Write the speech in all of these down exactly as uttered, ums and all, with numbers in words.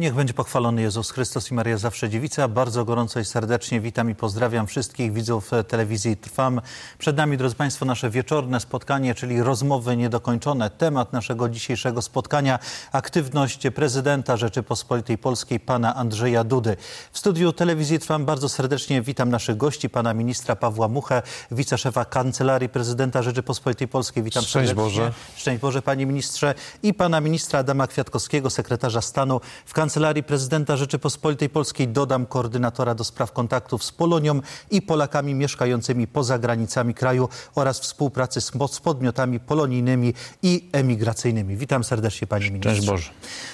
Niech będzie pochwalony Jezus Chrystus i Maria Zawsze Dziewica. Bardzo gorąco i serdecznie witam i pozdrawiam wszystkich widzów telewizji Trwam. Przed nami, drodzy Państwo, nasze wieczorne spotkanie, czyli rozmowy niedokończone. Temat naszego dzisiejszego spotkania: aktywność prezydenta Rzeczypospolitej Polskiej, pana Andrzeja Dudy. W studiu telewizji Trwam bardzo serdecznie witam naszych gości, pana ministra Pawła Muchę, wiceszefa Kancelarii Prezydenta Rzeczypospolitej Polskiej. Witam Szczęść serdecznie. Boże. Szczęść Boże, panie ministrze. I pana ministra Adama Kwiatkowskiego, sekretarza stanu w Kancelarii Prezydenta Rzeczypospolitej Polskiej. Dodam, koordynatora do spraw kontaktów z Polonią i Polakami mieszkającymi poza granicami kraju oraz współpracy z, z podmiotami polonijnymi i emigracyjnymi. Witam serdecznie, panie ministrze. Szczęść Boże.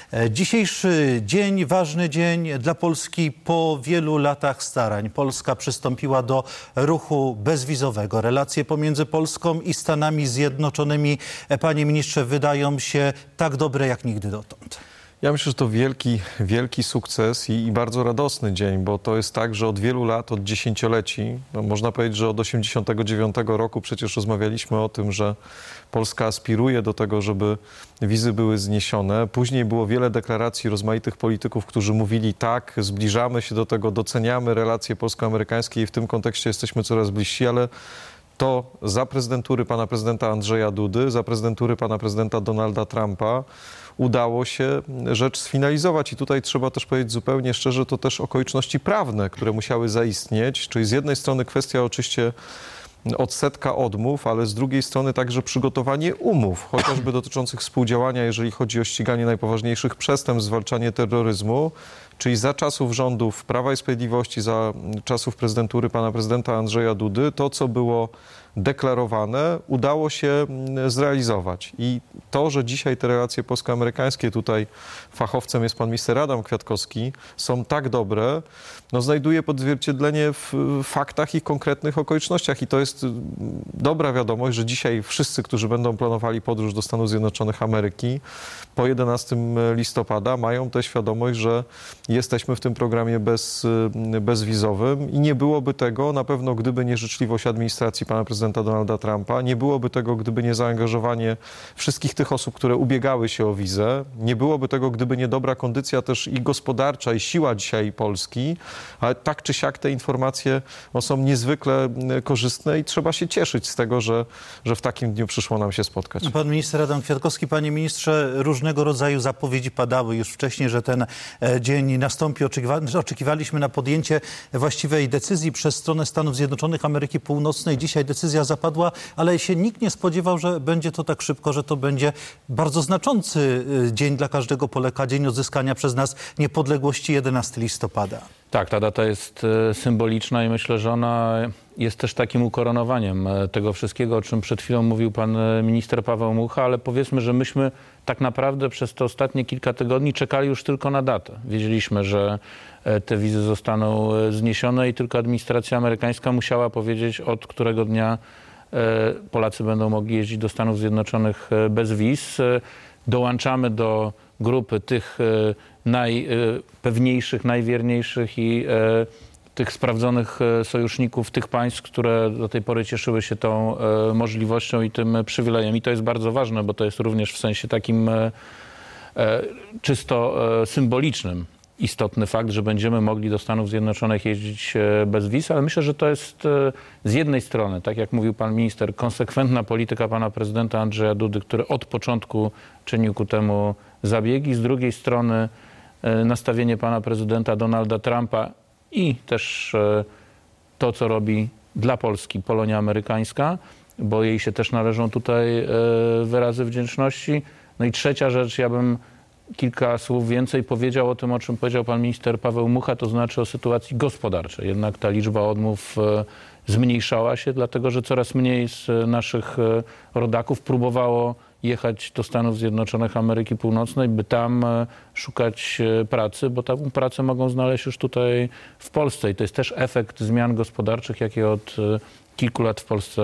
Dzisiejszy dzień, ważny dzień dla Polski. Po wielu latach starań Polska przystąpiła do ruchu bezwizowego. Relacje pomiędzy Polską i Stanami Zjednoczonymi, panie ministrze, wydają się tak dobre jak nigdy dotąd. Ja myślę, że to wielki, wielki sukces i, i bardzo radosny dzień, bo to jest tak, że od wielu lat, od dziesięcioleci, no można powiedzieć, że od osiemdziesiątego dziewiątego roku przecież rozmawialiśmy o tym, że Polska aspiruje do tego, żeby wizy były zniesione. Później było wiele deklaracji rozmaitych polityków, którzy mówili: tak, zbliżamy się do tego, doceniamy relacje polsko-amerykańskie i w tym kontekście jesteśmy coraz bliżsi, ale to za prezydentury pana prezydenta Andrzeja Dudy, za prezydentury pana prezydenta Donalda Trumpa udało się rzecz sfinalizować. I tutaj trzeba też powiedzieć zupełnie szczerze, to też okoliczności prawne, które musiały zaistnieć. Czyli z jednej strony kwestia oczywiście odsetka odmów, ale z drugiej strony także przygotowanie umów, chociażby dotyczących współdziałania, jeżeli chodzi o ściganie najpoważniejszych przestępstw, zwalczanie terroryzmu. Czyli za czasów rządów Prawa i Sprawiedliwości, za czasów prezydentury pana prezydenta Andrzeja Dudy, to, co było deklarowane, udało się zrealizować. I to, że dzisiaj te relacje polsko-amerykańskie, tutaj fachowcem jest pan minister Adam Kwiatkowski, są tak dobre, no znajduje odzwierciedlenie w faktach i konkretnych okolicznościach. I to jest dobra wiadomość, że dzisiaj wszyscy, którzy będą planowali podróż do Stanów Zjednoczonych Ameryki po jedenastego listopada, mają tę świadomość, że jesteśmy w tym programie bez, bezwizowym i nie byłoby tego na pewno, gdyby nie życzliwość administracji pana prezydenta Donalda Trumpa, nie byłoby tego, gdyby nie zaangażowanie wszystkich tych osób, które ubiegały się o wizę, nie byłoby tego, gdyby nie dobra kondycja też i gospodarcza, i siła dzisiaj Polski, ale tak czy siak te informacje są niezwykle korzystne i trzeba się cieszyć z tego, że, że w takim dniu przyszło nam się spotkać. Pan minister Adam Kwiatkowski, panie ministrze, różnego rodzaju zapowiedzi padały już wcześniej, że ten dzień nastąpi. Oczekiwa oczekiwaliśmy na podjęcie właściwej decyzji przez stronę Stanów Zjednoczonych Ameryki Północnej. Dzisiaj decyzja zapadła, ale się nikt nie spodziewał, że będzie to tak szybko, że to będzie bardzo znaczący dzień dla każdego Polaka, dzień odzyskania przez nas niepodległości, jedenastego listopada. Tak, ta data jest symboliczna i myślę, że ona jest też takim ukoronowaniem tego wszystkiego, o czym przed chwilą mówił pan minister Paweł Mucha, ale powiedzmy, że myśmy tak naprawdę przez te ostatnie kilka tygodni czekali już tylko na datę. Wiedzieliśmy, że te wizy zostaną zniesione i tylko administracja amerykańska musiała powiedzieć, od którego dnia Polacy będą mogli jeździć do Stanów Zjednoczonych bez wiz. Dołączamy do grupy tych najpewniejszych, najwierniejszych i tych sprawdzonych sojuszników, tych państw, które do tej pory cieszyły się tą możliwością i tym przywilejem. I to jest bardzo ważne, bo to jest również w sensie takim czysto symbolicznym istotny fakt, że będziemy mogli do Stanów Zjednoczonych jeździć bez wiz, ale myślę, że to jest z jednej strony, tak jak mówił pan minister, konsekwentna polityka pana prezydenta Andrzeja Dudy, który od początku czynił ku temu zabiegi, z drugiej strony nastawienie pana prezydenta Donalda Trumpa i też to, co robi dla Polski Polonia amerykańska, bo jej się też należą tutaj wyrazy wdzięczności. No i trzecia rzecz, ja bym kilka słów więcej powiedział o tym, o czym powiedział pan minister Paweł Mucha, to znaczy o sytuacji gospodarczej. Jednak ta liczba odmów zmniejszała się, dlatego że coraz mniej z naszych rodaków próbowało jechać do Stanów Zjednoczonych Ameryki Północnej, by tam szukać pracy, bo taką pracę mogą znaleźć już tutaj w Polsce. I to jest też efekt zmian gospodarczych, jakie od kilku lat w Polsce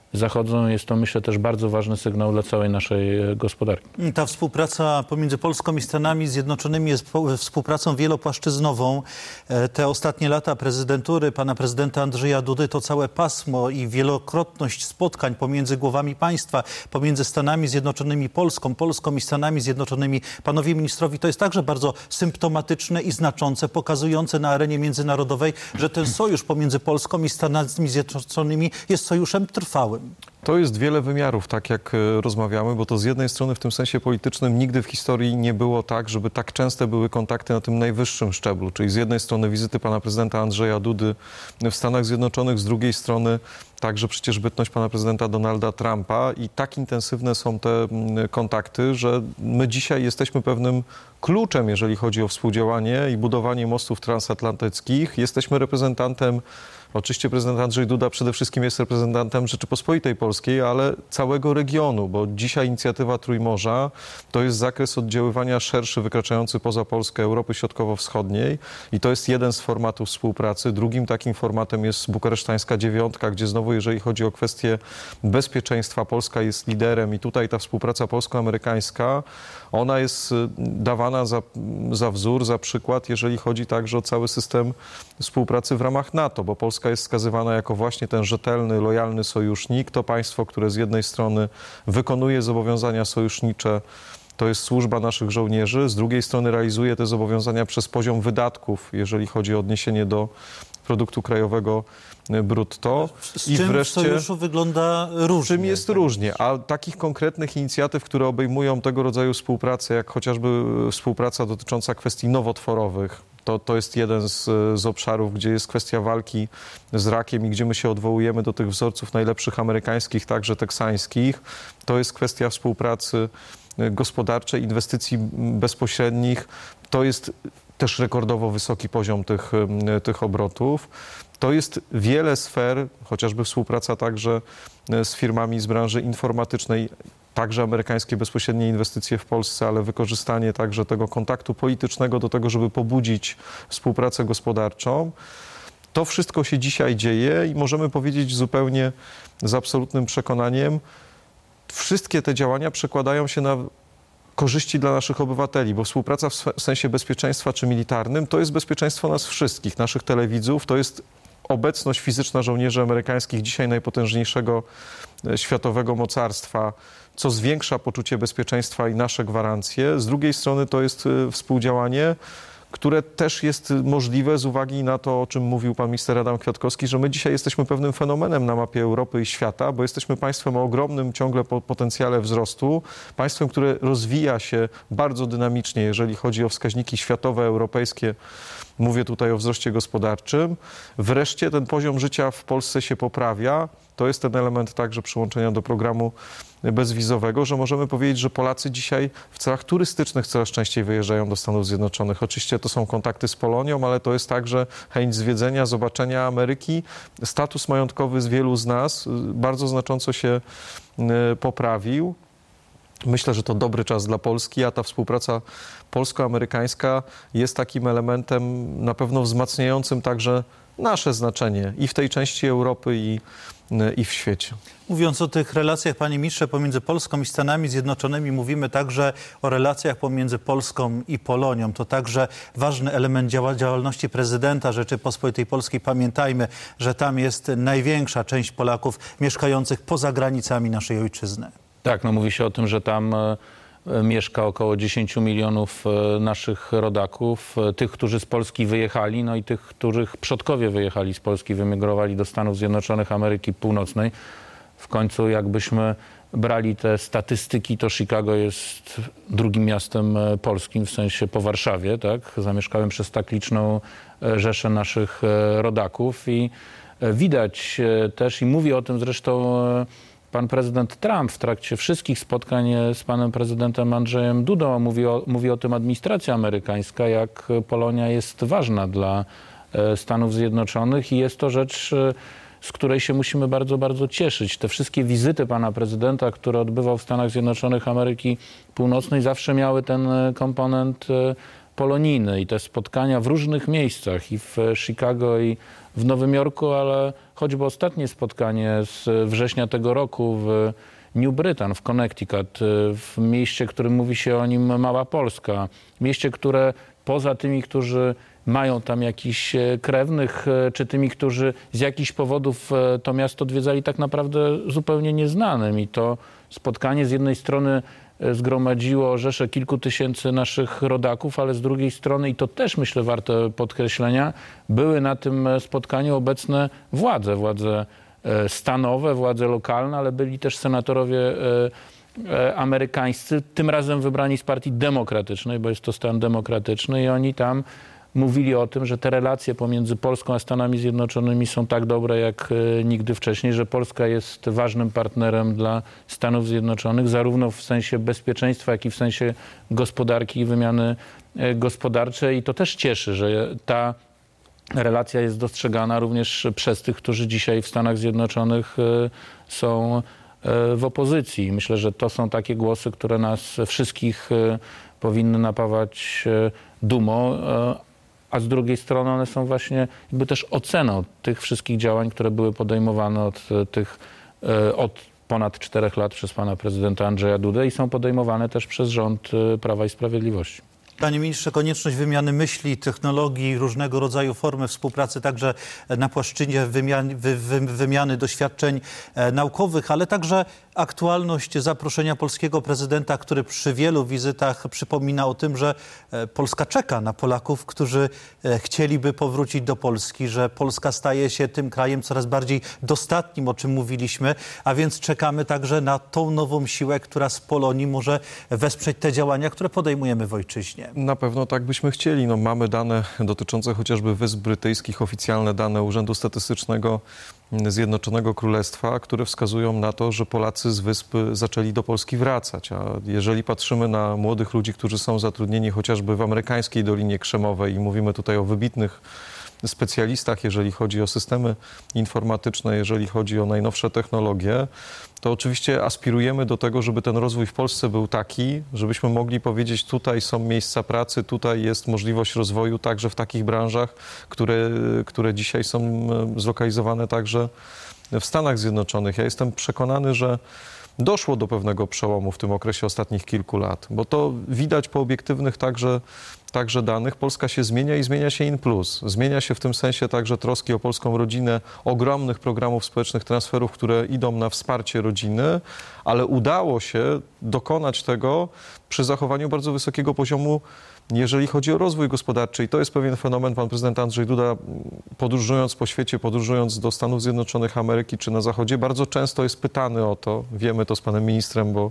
zachodzą. Jest to, myślę, też bardzo ważny sygnał dla całej naszej gospodarki. Ta współpraca pomiędzy Polską i Stanami Zjednoczonymi jest współpracą wielopłaszczyznową. Te ostatnie lata prezydentury pana prezydenta Andrzeja Dudy to całe pasmo i wielokrotność spotkań pomiędzy głowami państwa, pomiędzy Stanami Zjednoczonymi, Polską, Polską i Stanami Zjednoczonymi. Panowie ministrowie, to jest także bardzo symptomatyczne i znaczące, pokazujące na arenie międzynarodowej, że ten sojusz pomiędzy Polską i Stanami Zjednoczonymi jest sojuszem trwałym. To jest wiele wymiarów, tak jak rozmawiamy, bo to z jednej strony w tym sensie politycznym nigdy w historii nie było tak, żeby tak częste były kontakty na tym najwyższym szczeblu, czyli z jednej strony wizyty pana prezydenta Andrzeja Dudy w Stanach Zjednoczonych, z drugiej strony także przecież bytność pana prezydenta Donalda Trumpa i tak intensywne są te kontakty, że my dzisiaj jesteśmy pewnym kluczem, jeżeli chodzi o współdziałanie i budowanie mostów transatlantyckich. Jesteśmy reprezentantem. Oczywiście prezydent Andrzej Duda przede wszystkim jest reprezentantem Rzeczypospolitej Polskiej, ale całego regionu, bo dzisiaj inicjatywa Trójmorza to jest zakres oddziaływania szerszy, wykraczający poza Polskę Europy Środkowo-Wschodniej i to jest jeden z formatów współpracy. Drugim takim formatem jest bukaresztańska dziewiątka, gdzie znowu, jeżeli chodzi o kwestie bezpieczeństwa, Polska jest liderem i tutaj ta współpraca polsko-amerykańska, ona jest dawana za, za wzór, za przykład, jeżeli chodzi także o cały system współpracy w ramach NATO, bo Polska jest wskazywana jako właśnie ten rzetelny, lojalny sojusznik. To państwo, które z jednej strony wykonuje zobowiązania sojusznicze, to jest służba naszych żołnierzy, z drugiej strony realizuje te zobowiązania przez poziom wydatków, jeżeli chodzi o odniesienie do produktu krajowego brutto. Z I czym wreszcie, w sojuszu wygląda różnie. Czym jest różnie, a takich konkretnych inicjatyw, które obejmują tego rodzaju współpracę, jak chociażby współpraca dotycząca kwestii nowotworowych, To, to jest jeden z, z obszarów, gdzie jest kwestia walki z rakiem i gdzie my się odwołujemy do tych wzorców najlepszych amerykańskich, także teksańskich. To jest kwestia współpracy gospodarczej, inwestycji bezpośrednich. To jest też rekordowo wysoki poziom tych, tych obrotów. To jest wiele sfer, chociażby współpraca także z firmami z branży informatycznej, także amerykańskie bezpośrednie inwestycje w Polsce, ale wykorzystanie także tego kontaktu politycznego do tego, żeby pobudzić współpracę gospodarczą. To wszystko się dzisiaj dzieje i możemy powiedzieć zupełnie z absolutnym przekonaniem, wszystkie te działania przekładają się na korzyści dla naszych obywateli, bo współpraca w sensie bezpieczeństwa czy militarnym to jest bezpieczeństwo nas wszystkich, naszych telewidzów, to jest obecność fizyczna żołnierzy amerykańskich, dzisiaj najpotężniejszego światowego mocarstwa, co zwiększa poczucie bezpieczeństwa i nasze gwarancje. Z drugiej strony to jest współdziałanie, które też jest możliwe z uwagi na to, o czym mówił pan minister Adam Kwiatkowski, że my dzisiaj jesteśmy pewnym fenomenem na mapie Europy i świata, bo jesteśmy państwem o ogromnym ciągle potencjale wzrostu, państwem, które rozwija się bardzo dynamicznie, jeżeli chodzi o wskaźniki światowe, europejskie. Mówię tutaj o wzroście gospodarczym. Wreszcie ten poziom życia w Polsce się poprawia. To jest ten element także przyłączenia do programu bezwizowego, że możemy powiedzieć, że Polacy dzisiaj w celach turystycznych coraz częściej wyjeżdżają do Stanów Zjednoczonych. Oczywiście to są kontakty z Polonią, ale to jest także chęć zwiedzenia, zobaczenia Ameryki. Status majątkowy z wielu z nas bardzo znacząco się poprawił. Myślę, że to dobry czas dla Polski, a ta współpraca polsko-amerykańska jest takim elementem na pewno wzmacniającym także nasze znaczenie i w tej części Europy, i, i w świecie. Mówiąc o tych relacjach, panie ministrze, pomiędzy Polską i Stanami Zjednoczonymi, mówimy także o relacjach pomiędzy Polską i Polonią. To także ważny element działalności prezydenta Rzeczypospolitej Polskiej. Pamiętajmy, że tam jest największa część Polaków mieszkających poza granicami naszej ojczyzny. Tak, no mówi się o tym, że tam mieszka około dziesięć milionów naszych rodaków, tych, którzy z Polski wyjechali, no i tych, których przodkowie wyjechali z Polski, wymigrowali do Stanów Zjednoczonych Ameryki Północnej. W końcu jakbyśmy brali te statystyki, to Chicago jest drugim miastem polskim, w sensie po Warszawie, tak? Zamieszkałem przez tak liczną rzeszę naszych rodaków i widać też, i mówi o tym zresztą pan prezydent Trump w trakcie wszystkich spotkań z panem prezydentem Andrzejem Dudą, mówi o, mówi o tym administracja amerykańska, jak Polonia jest ważna dla Stanów Zjednoczonych i jest to rzecz, z której się musimy bardzo, bardzo cieszyć. Te wszystkie wizyty pana prezydenta, które odbywał w Stanach Zjednoczonych Ameryki Północnej, zawsze miały ten komponent polonijny i te spotkania w różnych miejscach i w Chicago i w Nowym Jorku, ale choćby ostatnie spotkanie z września tego roku w New Britain, w Connecticut, w mieście, którym mówi się o nim Mała Polska. Mieście, które poza tymi, którzy mają tam jakichś krewnych, czy tymi, którzy z jakichś powodów to miasto odwiedzali, tak naprawdę zupełnie nieznanym. I to spotkanie z jednej strony zgromadziło rzeszę kilku tysięcy naszych rodaków, ale z drugiej strony, i to też myślę warte podkreślenia, były na tym spotkaniu obecne władze, władze stanowe, władze lokalne, ale byli też senatorowie amerykańscy, tym razem wybrani z partii demokratycznej, bo jest to stan demokratyczny i oni tam mówili o tym, że te relacje pomiędzy Polską a Stanami Zjednoczonymi są tak dobre jak nigdy wcześniej, że Polska jest ważnym partnerem dla Stanów Zjednoczonych, zarówno w sensie bezpieczeństwa, jak i w sensie gospodarki i wymiany gospodarczej. I to też cieszy, że ta relacja jest dostrzegana również przez tych, którzy dzisiaj w Stanach Zjednoczonych są w opozycji. Myślę, że to są takie głosy, które nas wszystkich powinny napawać dumą, a z drugiej strony one są właśnie jakby też oceną tych wszystkich działań, które były podejmowane od tych, od ponad czterech lat przez pana prezydenta Andrzeja Dudę i są podejmowane też przez rząd Prawa i Sprawiedliwości. Panie ministrze, konieczność wymiany myśli, technologii, różnego rodzaju formy współpracy także na płaszczyźnie wymiany, wy, wy, wymiany doświadczeń e, naukowych, ale także aktualność zaproszenia polskiego prezydenta, który przy wielu wizytach przypomina o tym, że e, Polska czeka na Polaków, którzy e, chcieliby powrócić do Polski, że Polska staje się tym krajem coraz bardziej dostatnim, o czym mówiliśmy, a więc czekamy także na tą nową siłę, która z Polonii może wesprzeć te działania, które podejmujemy w ojczyźnie. Na pewno tak byśmy chcieli. No, mamy dane dotyczące chociażby Wysp Brytyjskich, oficjalne dane Urzędu Statystycznego Zjednoczonego Królestwa, które wskazują na to, że Polacy z wysp zaczęli do Polski wracać. A jeżeli patrzymy na młodych ludzi, którzy są zatrudnieni chociażby w amerykańskiej Dolinie Krzemowej i mówimy tutaj o wybitnych specjalistach, jeżeli chodzi o systemy informatyczne, jeżeli chodzi o najnowsze technologie, to oczywiście aspirujemy do tego, żeby ten rozwój w Polsce był taki, żebyśmy mogli powiedzieć, tutaj są miejsca pracy, tutaj jest możliwość rozwoju także w takich branżach, które, które dzisiaj są zlokalizowane także w Stanach Zjednoczonych. Ja jestem przekonany, że doszło do pewnego przełomu w tym okresie ostatnich kilku lat, bo to widać po obiektywnych także, także danych. Polska się zmienia i zmienia się in plus. Zmienia się w tym sensie także troski o polską rodzinę, ogromnych programów społecznych, transferów, które idą na wsparcie rodziny, ale udało się dokonać tego przy zachowaniu bardzo wysokiego poziomu, jeżeli chodzi o rozwój gospodarczy. I to jest pewien fenomen. Pan prezydent Andrzej Duda, podróżując po świecie, podróżując do Stanów Zjednoczonych Ameryki czy na Zachodzie, bardzo często jest pytany o to. Wiemy to z panem ministrem, bo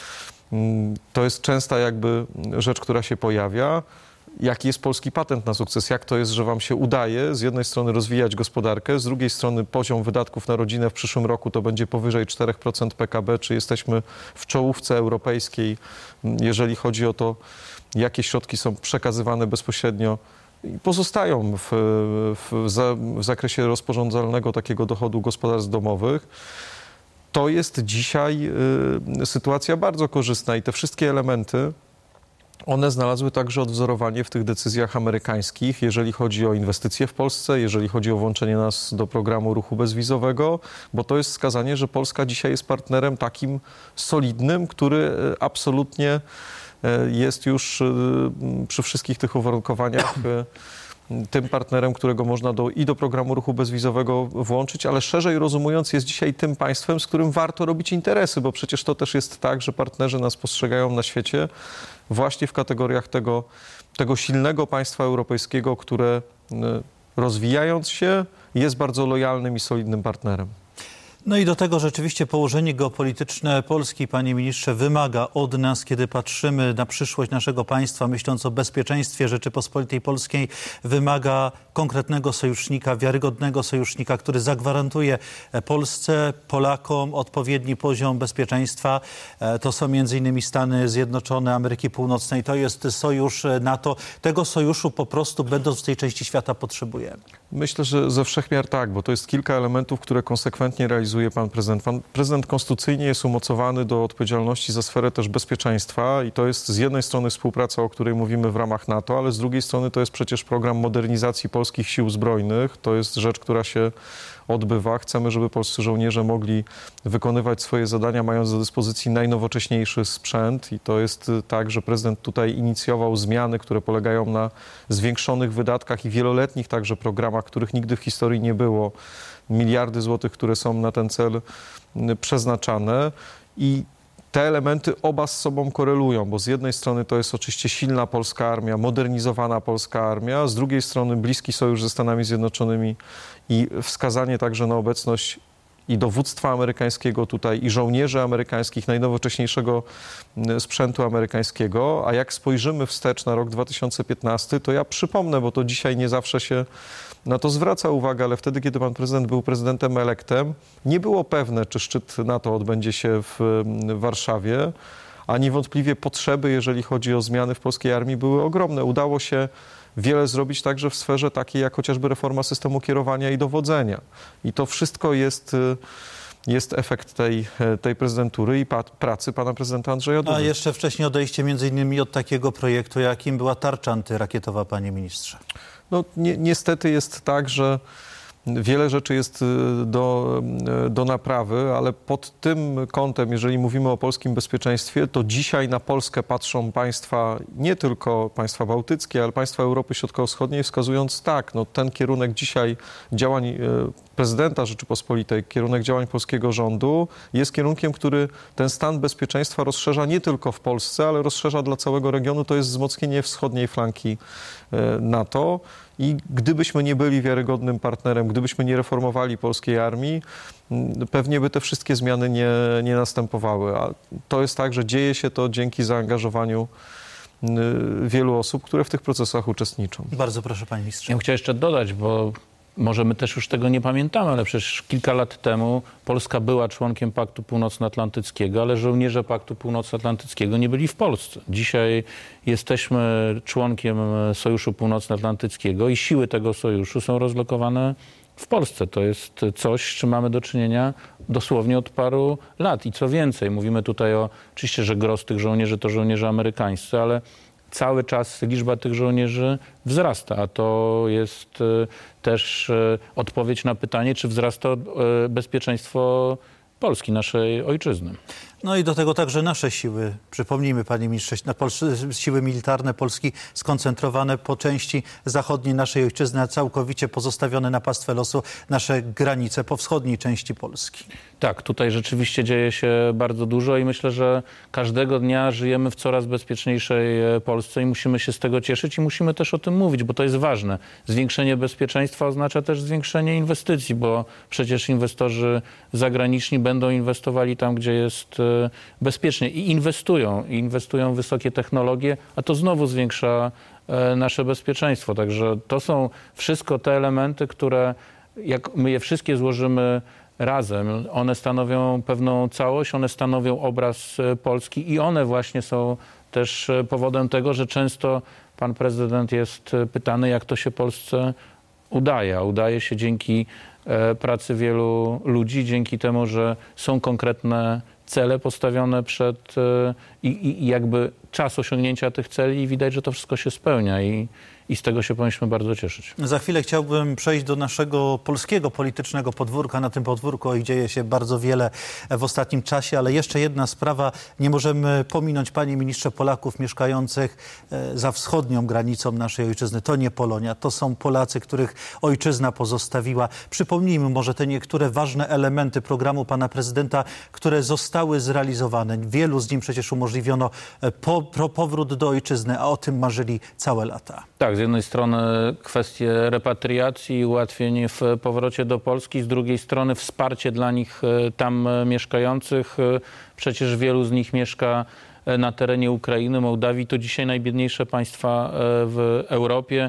to jest częsta jakby rzecz, która się pojawia. Jaki jest polski patent na sukces? Jak to jest, że wam się udaje z jednej strony rozwijać gospodarkę, z drugiej strony poziom wydatków na rodzinę w przyszłym roku to będzie powyżej cztery procent P K B? Czy jesteśmy w czołówce europejskiej, jeżeli chodzi o to, jakie środki są przekazywane bezpośrednio i pozostają w, w, za, w zakresie rozporządzalnego takiego dochodu gospodarstw domowych? To jest dzisiaj y, sytuacja bardzo korzystna i te wszystkie elementy, one znalazły także odwzorowanie w tych decyzjach amerykańskich, jeżeli chodzi o inwestycje w Polsce, jeżeli chodzi o włączenie nas do programu ruchu bezwizowego, bo to jest wskazanie, że Polska dzisiaj jest partnerem takim solidnym, który absolutnie jest już przy wszystkich tych uwarunkowaniach tym partnerem, którego można do, i do programu ruchu bezwizowego włączyć, ale szerzej rozumując jest dzisiaj tym państwem, z którym warto robić interesy, bo przecież to też jest tak, że partnerzy nas postrzegają na świecie właśnie w kategoriach tego, tego silnego państwa europejskiego, które rozwijając się jest bardzo lojalnym i solidnym partnerem. No i do tego rzeczywiście położenie geopolityczne Polski, panie ministrze, wymaga od nas, kiedy patrzymy na przyszłość naszego państwa, myśląc o bezpieczeństwie Rzeczypospolitej Polskiej, wymaga konkretnego sojusznika, wiarygodnego sojusznika, który zagwarantuje Polsce, Polakom odpowiedni poziom bezpieczeństwa. To są między innymi Stany Zjednoczone Ameryki Północnej. To jest sojusz NATO. Tego sojuszu po prostu, będąc w tej części świata, potrzebujemy. Myślę, że ze wszechmiar tak, bo to jest kilka elementów, które konsekwentnie realizujemy realizuje pan prezydent. Pan prezydent konstytucyjnie jest umocowany do odpowiedzialności za sferę też bezpieczeństwa i to jest z jednej strony współpraca, o której mówimy w ramach NATO, ale z drugiej strony to jest przecież program modernizacji polskich sił zbrojnych. To jest rzecz, która się odbywa. Chcemy, żeby polscy żołnierze mogli wykonywać swoje zadania, mając do dyspozycji najnowocześniejszy sprzęt i to jest tak, że prezydent tutaj inicjował zmiany, które polegają na zwiększonych wydatkach i wieloletnich także programach, których nigdy w historii nie było. Miliardy złotych, które są na ten cel przeznaczane i te elementy oba z sobą korelują, bo z jednej strony to jest oczywiście silna polska armia, modernizowana polska armia, z drugiej strony bliski sojusz ze Stanami Zjednoczonymi i wskazanie także na obecność i dowództwa amerykańskiego tutaj, i żołnierzy amerykańskich, najnowocześniejszego sprzętu amerykańskiego. A jak spojrzymy wstecz na rok dwa tysiące piętnasty, to ja przypomnę, bo to dzisiaj nie zawsze się na to zwraca uwagę, ale wtedy, kiedy pan prezydent był prezydentem elektem, nie było pewne, czy szczyt NATO odbędzie się w Warszawie, a niewątpliwie potrzeby, jeżeli chodzi o zmiany w polskiej armii, były ogromne. Udało się wiele zrobić także w sferze takiej jak chociażby reforma systemu kierowania i dowodzenia. I to wszystko jest, jest efekt tej, tej prezydentury i pa, pracy pana prezydenta Andrzeja Dudy. A jeszcze wcześniej odejście między innymi od takiego projektu, jakim była tarcza antyrakietowa, panie ministrze. No, ni niestety jest tak, że wiele rzeczy jest do, do naprawy, ale pod tym kątem, jeżeli mówimy o polskim bezpieczeństwie, to dzisiaj na Polskę patrzą państwa, nie tylko państwa bałtyckie, ale państwa Europy Środkowo-Wschodniej, wskazując tak, no ten kierunek dzisiaj działań prezydenta Rzeczypospolitej, kierunek działań polskiego rządu jest kierunkiem, który ten stan bezpieczeństwa rozszerza nie tylko w Polsce, ale rozszerza dla całego regionu. To jest wzmocnienie wschodniej flanki NATO. I gdybyśmy nie byli wiarygodnym partnerem, gdybyśmy nie reformowali polskiej armii, pewnie by te wszystkie zmiany nie, nie następowały. A to jest tak, że dzieje się to dzięki zaangażowaniu wielu osób, które w tych procesach uczestniczą. Bardzo proszę, panie ministrze. Ja bym chciał jeszcze dodać, bo może my też już tego nie pamiętamy, ale przecież kilka lat temu Polska była członkiem Paktu Północnoatlantyckiego, ale żołnierze Paktu Północnoatlantyckiego nie byli w Polsce. Dzisiaj jesteśmy członkiem Sojuszu Północnoatlantyckiego i siły tego sojuszu są rozlokowane w Polsce. To jest coś, z czym mamy do czynienia dosłownie od paru lat. I co więcej, mówimy tutaj o, oczywiście, że gros tych żołnierzy to żołnierze amerykańscy, ale cały czas liczba tych żołnierzy wzrasta, a to jest też odpowiedź na pytanie, czy wzrasta bezpieczeństwo Polski, naszej ojczyzny. No i do tego także nasze siły, przypomnijmy, panie ministrze, na Pol- siły militarne Polski skoncentrowane po części zachodniej naszej ojczyzny, a całkowicie pozostawione na pastwę losu nasze granice po wschodniej części Polski. Tak, tutaj rzeczywiście dzieje się bardzo dużo i myślę, że każdego dnia żyjemy w coraz bezpieczniejszej Polsce i musimy się z tego cieszyć i musimy też o tym mówić, bo to jest ważne. Zwiększenie bezpieczeństwa oznacza też zwiększenie inwestycji, bo przecież inwestorzy zagraniczni będą inwestowali tam, gdzie jest bezpiecznie i inwestują, i inwestują w wysokie technologie, a to znowu zwiększa nasze bezpieczeństwo. Także to są wszystko te elementy, które jak my je wszystkie złożymy razem, one stanowią pewną całość, one stanowią obraz Polski i one właśnie są też powodem tego, że często pan prezydent jest pytany, jak to się Polsce udaje. A udaje się dzięki pracy wielu ludzi, dzięki temu, że są konkretne cele postawione przed i, i, i jakby czas osiągnięcia tych celi i widać, że to wszystko się spełnia i, i z tego się powinniśmy bardzo cieszyć. Za chwilę chciałbym przejść do naszego polskiego politycznego podwórka. Na tym podwórku dzieje się bardzo wiele w ostatnim czasie, ale jeszcze jedna sprawa. Nie możemy pominąć, panie ministrze, Polaków mieszkających za wschodnią granicą naszej ojczyzny. To nie Polonia, to są Polacy, których ojczyzna pozostawiła. Przypomnijmy może te niektóre ważne elementy programu pana prezydenta, które zostały zrealizowane. Wielu z nim przecież umożliwiono po, po, powrót do ojczyzny, a o tym marzyli całe lata. Tak, z jednej strony kwestie repatriacji i ułatwień w powrocie do Polski, z drugiej strony wsparcie dla nich tam mieszkających. Przecież wielu z nich mieszka na terenie Ukrainy, Mołdawii. To dzisiaj najbiedniejsze państwa w Europie,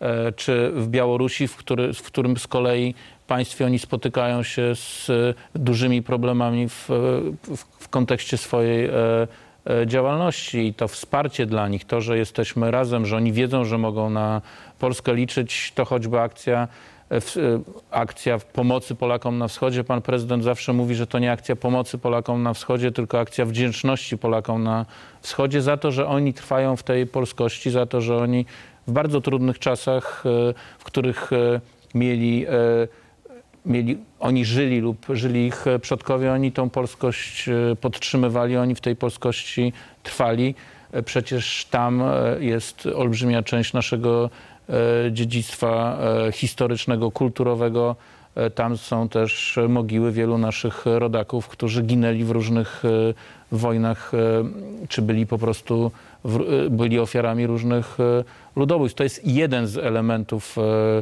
czy w Białorusi, w, który, w którym z kolei państwie oni spotykają się z dużymi problemami w, w, w kontekście swojej działalności i to wsparcie dla nich, to, że jesteśmy razem, że oni wiedzą, że mogą na Polskę liczyć, to choćby akcja akcja pomocy Polakom na wschodzie. Pan prezydent zawsze mówi, że to nie akcja pomocy Polakom na wschodzie, tylko akcja wdzięczności Polakom na wschodzie za to, że oni trwają w tej polskości, za to, że oni w bardzo trudnych czasach, w których mieli, mieli oni żyli lub żyli ich przodkowie, oni tą polskość podtrzymywali, oni w tej polskości trwali. Przecież tam jest olbrzymia część naszego dziedzictwa historycznego, kulturowego. Tam są też mogiły wielu naszych rodaków, którzy ginęli w różnych wojnach, czy byli po prostu byli ofiarami różnych ludobójstw. To jest jeden z elementów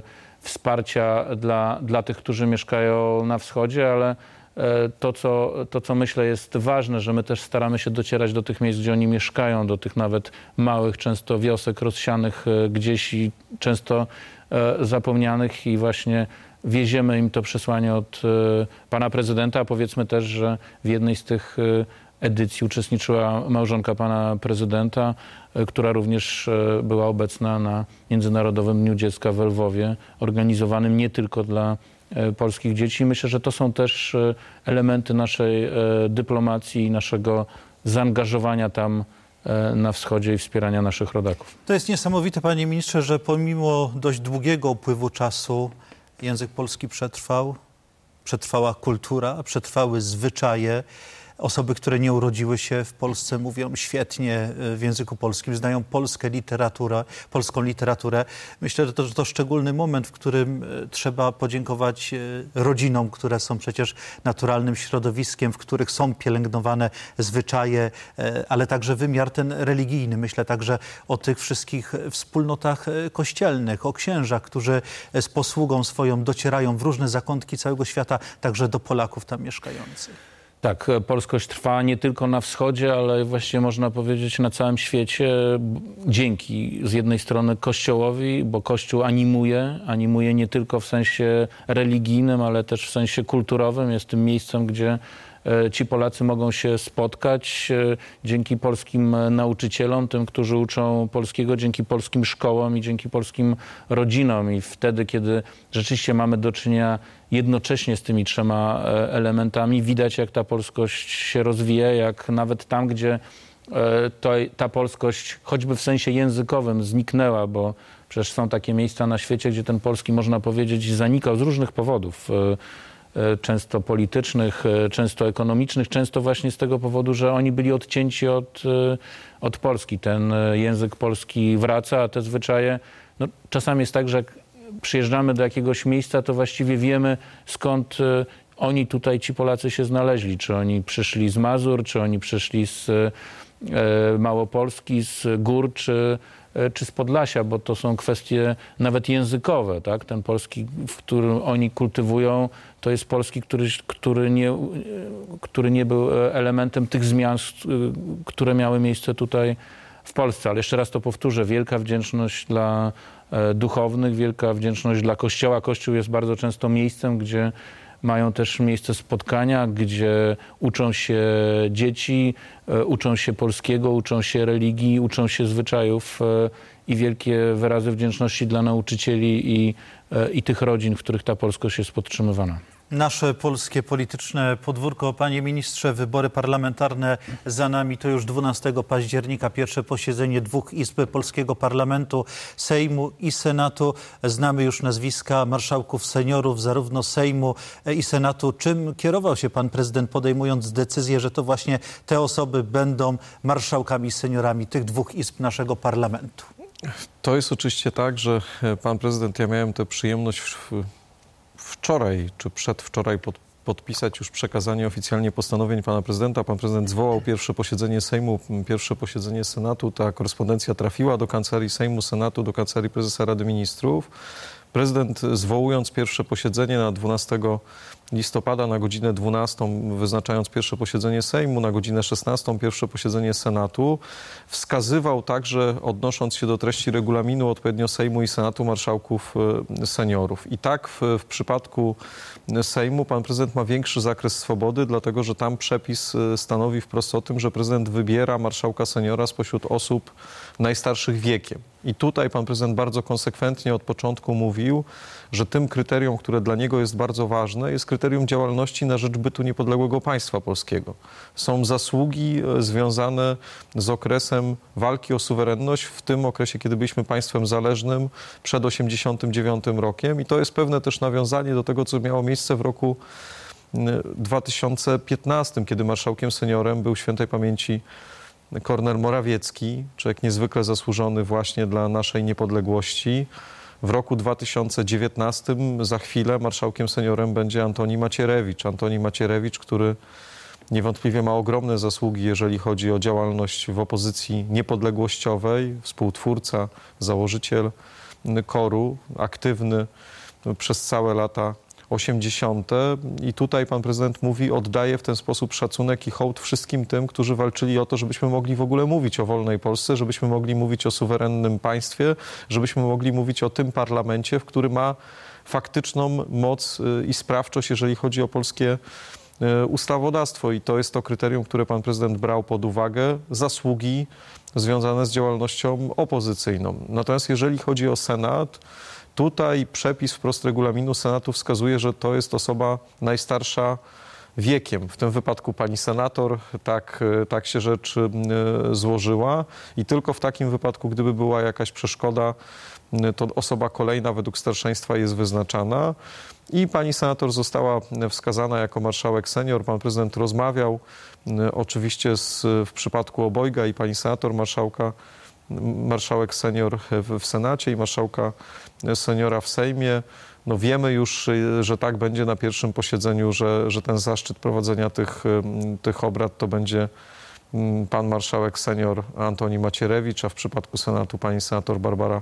wsparcia dla, dla tych, którzy mieszkają na wschodzie, ale to co, to, co myślę jest ważne, że my też staramy się docierać do tych miejsc, gdzie oni mieszkają, do tych nawet małych, często wiosek rozsianych gdzieś i często zapomnianych i właśnie wieziemy im to przesłanie od pana prezydenta. Powiedzmy też, że w jednej z tych edycji uczestniczyła małżonka pana prezydenta, która również była obecna na Międzynarodowym Dniu Dziecka w Lwowie, organizowanym nie tylko dla polskich dzieci. Myślę, że to są też elementy naszej dyplomacji i naszego zaangażowania tam na wschodzie i wspierania naszych rodaków. To jest niesamowite, panie ministrze, że pomimo dość długiego upływu czasu język polski przetrwał, przetrwała kultura, przetrwały zwyczaje. Osoby, które nie urodziły się w Polsce, mówią świetnie w języku polskim, znają polską literaturę, polską literaturę. Myślę, że to, że to szczególny moment, w którym trzeba podziękować rodzinom, które są przecież naturalnym środowiskiem, w których są pielęgnowane zwyczaje, ale także wymiar ten religijny. Myślę także o tych wszystkich wspólnotach kościelnych, o księżach, którzy z posługą swoją docierają w różne zakątki całego świata, także do Polaków tam mieszkających. Tak, polskość trwa nie tylko na wschodzie, ale właściwie można powiedzieć na całym świecie dzięki z jednej strony Kościołowi, bo Kościół animuje, animuje nie tylko w sensie religijnym, ale też w sensie kulturowym. Jest tym miejscem, gdzie ci Polacy mogą się spotkać dzięki polskim nauczycielom, tym, którzy uczą polskiego, dzięki polskim szkołom i dzięki polskim rodzinom. I wtedy, kiedy rzeczywiście mamy do czynienia jednocześnie z tymi trzema elementami, widać, jak ta polskość się rozwija, jak nawet tam, gdzie to, ta polskość choćby w sensie językowym zniknęła, bo przecież są takie miejsca na świecie, gdzie ten polski, można powiedzieć, zanikał z różnych powodów. Często politycznych, często ekonomicznych, często właśnie z tego powodu, że oni byli odcięci od, od Polski. Ten język polski wraca, a te zwyczaje, no, czasami jest tak, że jak przyjeżdżamy do jakiegoś miejsca, to właściwie wiemy, skąd oni tutaj, ci Polacy się znaleźli. Czy oni przyszli z Mazur, czy oni przyszli z Małopolski, z gór, czy czy z Podlasia, bo to są kwestie nawet językowe, tak? Ten polski, w którym oni kultywują, to jest polski, który, który, nie, który nie był elementem tych zmian, które miały miejsce tutaj w Polsce. Ale jeszcze raz to powtórzę, wielka wdzięczność dla duchownych, wielka wdzięczność dla Kościoła. Kościół jest bardzo często miejscem, gdzie mają też miejsce spotkania, gdzie uczą się dzieci, uczą się polskiego, uczą się religii, uczą się zwyczajów i wielkie wyrazy wdzięczności dla nauczycieli i, i tych rodzin, w których ta polskość jest podtrzymywana. Nasze polskie polityczne podwórko. Panie ministrze, wybory parlamentarne za nami. To już dwunastego października pierwsze posiedzenie dwóch izb polskiego parlamentu, Sejmu i Senatu. Znamy już nazwiska marszałków seniorów zarówno Sejmu i Senatu. Czym kierował się pan prezydent, podejmując decyzję, że to właśnie te osoby będą marszałkami seniorami tych dwóch izb naszego parlamentu? To jest oczywiście tak, że pan prezydent, ja miałem tę przyjemność w, wczoraj czy przedwczoraj pod, podpisać już przekazanie oficjalnie postanowień pana prezydenta. Pan prezydent zwołał pierwsze posiedzenie Sejmu, pierwsze posiedzenie Senatu. Ta korespondencja trafiła do Kancelarii Sejmu, Senatu, do Kancelarii Prezesa Rady Ministrów. Prezydent, zwołując pierwsze posiedzenie na dwunastego listopada na godzinę dwunastą, wyznaczając pierwsze posiedzenie Sejmu, na godzinę szesnastą pierwsze posiedzenie Senatu, wskazywał także, odnosząc się do treści regulaminu odpowiednio Sejmu i Senatu, marszałków seniorów. I tak w, w przypadku Sejmu pan prezydent ma większy zakres swobody, dlatego że tam przepis stanowi wprost o tym, że prezydent wybiera marszałka seniora spośród osób najstarszych wiekiem. I tutaj pan prezydent bardzo konsekwentnie od początku mówił, że tym kryterium, które dla niego jest bardzo ważne, jest kryterium działalności na rzecz bytu niepodległego państwa polskiego. Są zasługi związane z okresem walki o suwerenność, w tym okresie, kiedy byliśmy państwem zależnym przed osiemdziesiątym dziewiątym rokiem. I to jest pewne też nawiązanie do tego, co miało miejsce w roku dwa tysiące piętnastym, kiedy marszałkiem seniorem był świętej pamięci Kornel Morawiecki, człowiek niezwykle zasłużony właśnie dla naszej niepodległości. W roku dwa tysiące dziewiętnastym za chwilę marszałkiem seniorem będzie Antoni Macierewicz. Antoni Macierewicz, który niewątpliwie ma ogromne zasługi, jeżeli chodzi o działalność w opozycji niepodległościowej, współtwórca, założyciel KOR-u, aktywny przez całe lata osiemdziesiąte. I tutaj pan prezydent mówi, oddaje w ten sposób szacunek i hołd wszystkim tym, którzy walczyli o to, żebyśmy mogli w ogóle mówić o wolnej Polsce, żebyśmy mogli mówić o suwerennym państwie, żebyśmy mogli mówić o tym parlamencie, w który ma faktyczną moc i sprawczość, jeżeli chodzi o polskie ustawodawstwo. I to jest to kryterium, które pan prezydent brał pod uwagę, zasługi związane z działalnością opozycyjną. Natomiast jeżeli chodzi o Senat, tutaj przepis wprost regulaminu Senatu wskazuje, że to jest osoba najstarsza wiekiem. W tym wypadku pani senator, tak, tak się rzecz złożyła i tylko w takim wypadku, gdyby była jakaś przeszkoda, to osoba kolejna według starszeństwa jest wyznaczana i pani senator została wskazana jako marszałek senior. Pan prezydent rozmawiał oczywiście z, w przypadku obojga i pani senator, marszałka, marszałek senior w Senacie i marszałka seniora w Sejmie. No wiemy już, że tak będzie na pierwszym posiedzeniu, że, że ten zaszczyt prowadzenia tych, tych obrad to będzie pan marszałek senior Antoni Macierewicz, a w przypadku Senatu pani senator Barbara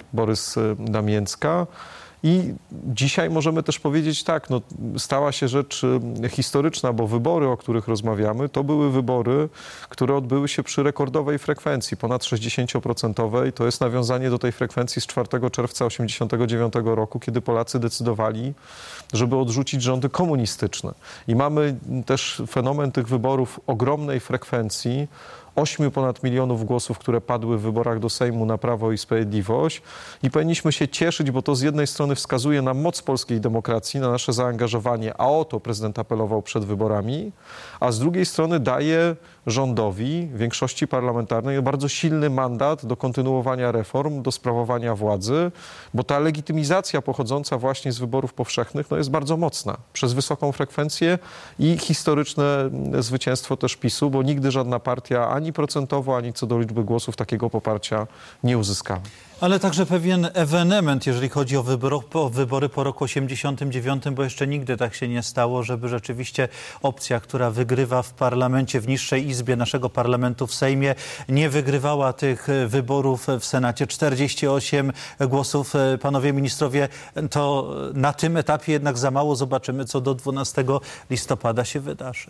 Borys-Damięcka. I dzisiaj możemy też powiedzieć tak, no, stała się rzecz historyczna, bo wybory, o których rozmawiamy, to były wybory, które odbyły się przy rekordowej frekwencji, ponad sześćdziesięcioprocentowej. To jest nawiązanie do tej frekwencji z czwartego czerwca osiemdziesiątego dziewiątego roku, kiedy Polacy decydowali, żeby odrzucić rządy komunistyczne. I mamy też fenomen tych wyborów ogromnej frekwencji, ośmiu ponad milionów głosów, które padły w wyborach do Sejmu na Prawo i Sprawiedliwość i powinniśmy się cieszyć, bo to z jednej strony wskazuje na moc polskiej demokracji, na nasze zaangażowanie, a o to prezydent apelował przed wyborami, a z drugiej strony daje rządowi, większości parlamentarnej bardzo silny mandat do kontynuowania reform, do sprawowania władzy, bo ta legitymizacja pochodząca właśnie z wyborów powszechnych no jest bardzo mocna przez wysoką frekwencję i historyczne zwycięstwo też PiSu, bo nigdy żadna partia ani procentowo, ani co do liczby głosów takiego poparcia nie uzyskała. Ale także pewien ewenement, jeżeli chodzi o wybory, o wybory po roku osiemdziesiątym dziewiątym, bo jeszcze nigdy tak się nie stało, żeby rzeczywiście opcja, która wygrywa w parlamencie, w niższej izbie naszego parlamentu w Sejmie, nie wygrywała tych wyborów w Senacie. czterdzieści osiem głosów, panowie ministrowie, to na tym etapie jednak za mało. Zobaczymy, co do dwunastego listopada się wydarzy.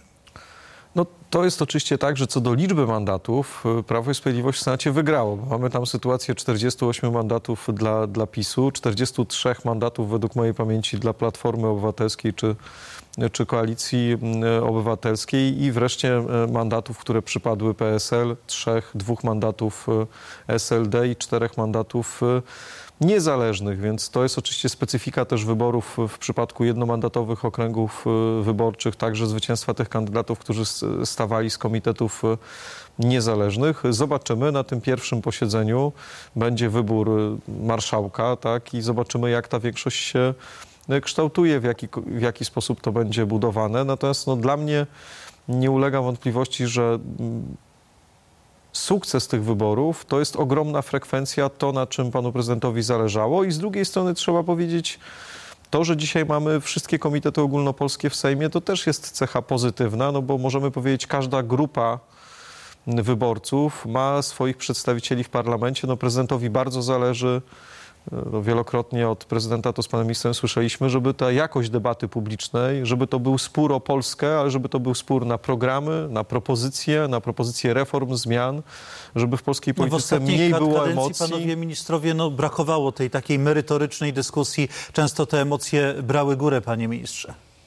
No to jest oczywiście tak, że co do liczby mandatów Prawo i Sprawiedliwość w Senacie wygrało. Bo mamy tam sytuację czterdziestu ośmiu mandatów dla, dla PiSu, czterdziestu trzech mandatów według mojej pamięci dla Platformy Obywatelskiej czy, czy Koalicji Obywatelskiej i wreszcie mandatów, które przypadły P S L, trzech, dwóch mandatów S L D i czterech mandatów niezależnych, więc to jest oczywiście specyfika też wyborów w przypadku jednomandatowych okręgów wyborczych, także zwycięstwa tych kandydatów, którzy stawali z komitetów niezależnych. Zobaczymy, na tym pierwszym posiedzeniu będzie wybór marszałka, tak, i zobaczymy, jak ta większość się kształtuje, w jaki, w jaki sposób to będzie budowane. Natomiast no, dla mnie nie ulega wątpliwości, że sukces tych wyborów to jest ogromna frekwencja, to na czym panu prezydentowi zależało i z drugiej strony trzeba powiedzieć, to, że dzisiaj mamy wszystkie komitety ogólnopolskie w Sejmie, to też jest cecha pozytywna, no bo możemy powiedzieć, każda grupa wyborców ma swoich przedstawicieli w parlamencie, no prezydentowi bardzo zależy. No, wielokrotnie od prezydenta to z panem ministrem słyszeliśmy, żeby ta jakość debaty publicznej, żeby to był spór o Polskę, ale żeby to był spór na programy, na propozycje, na propozycje reform, zmian, żeby w polskiej polityce no mniej było emocji. Panowie ministrowie, no brakowało tej takiej merytorycznej dyskusji. Często te emocje brały górę, panie ministrze.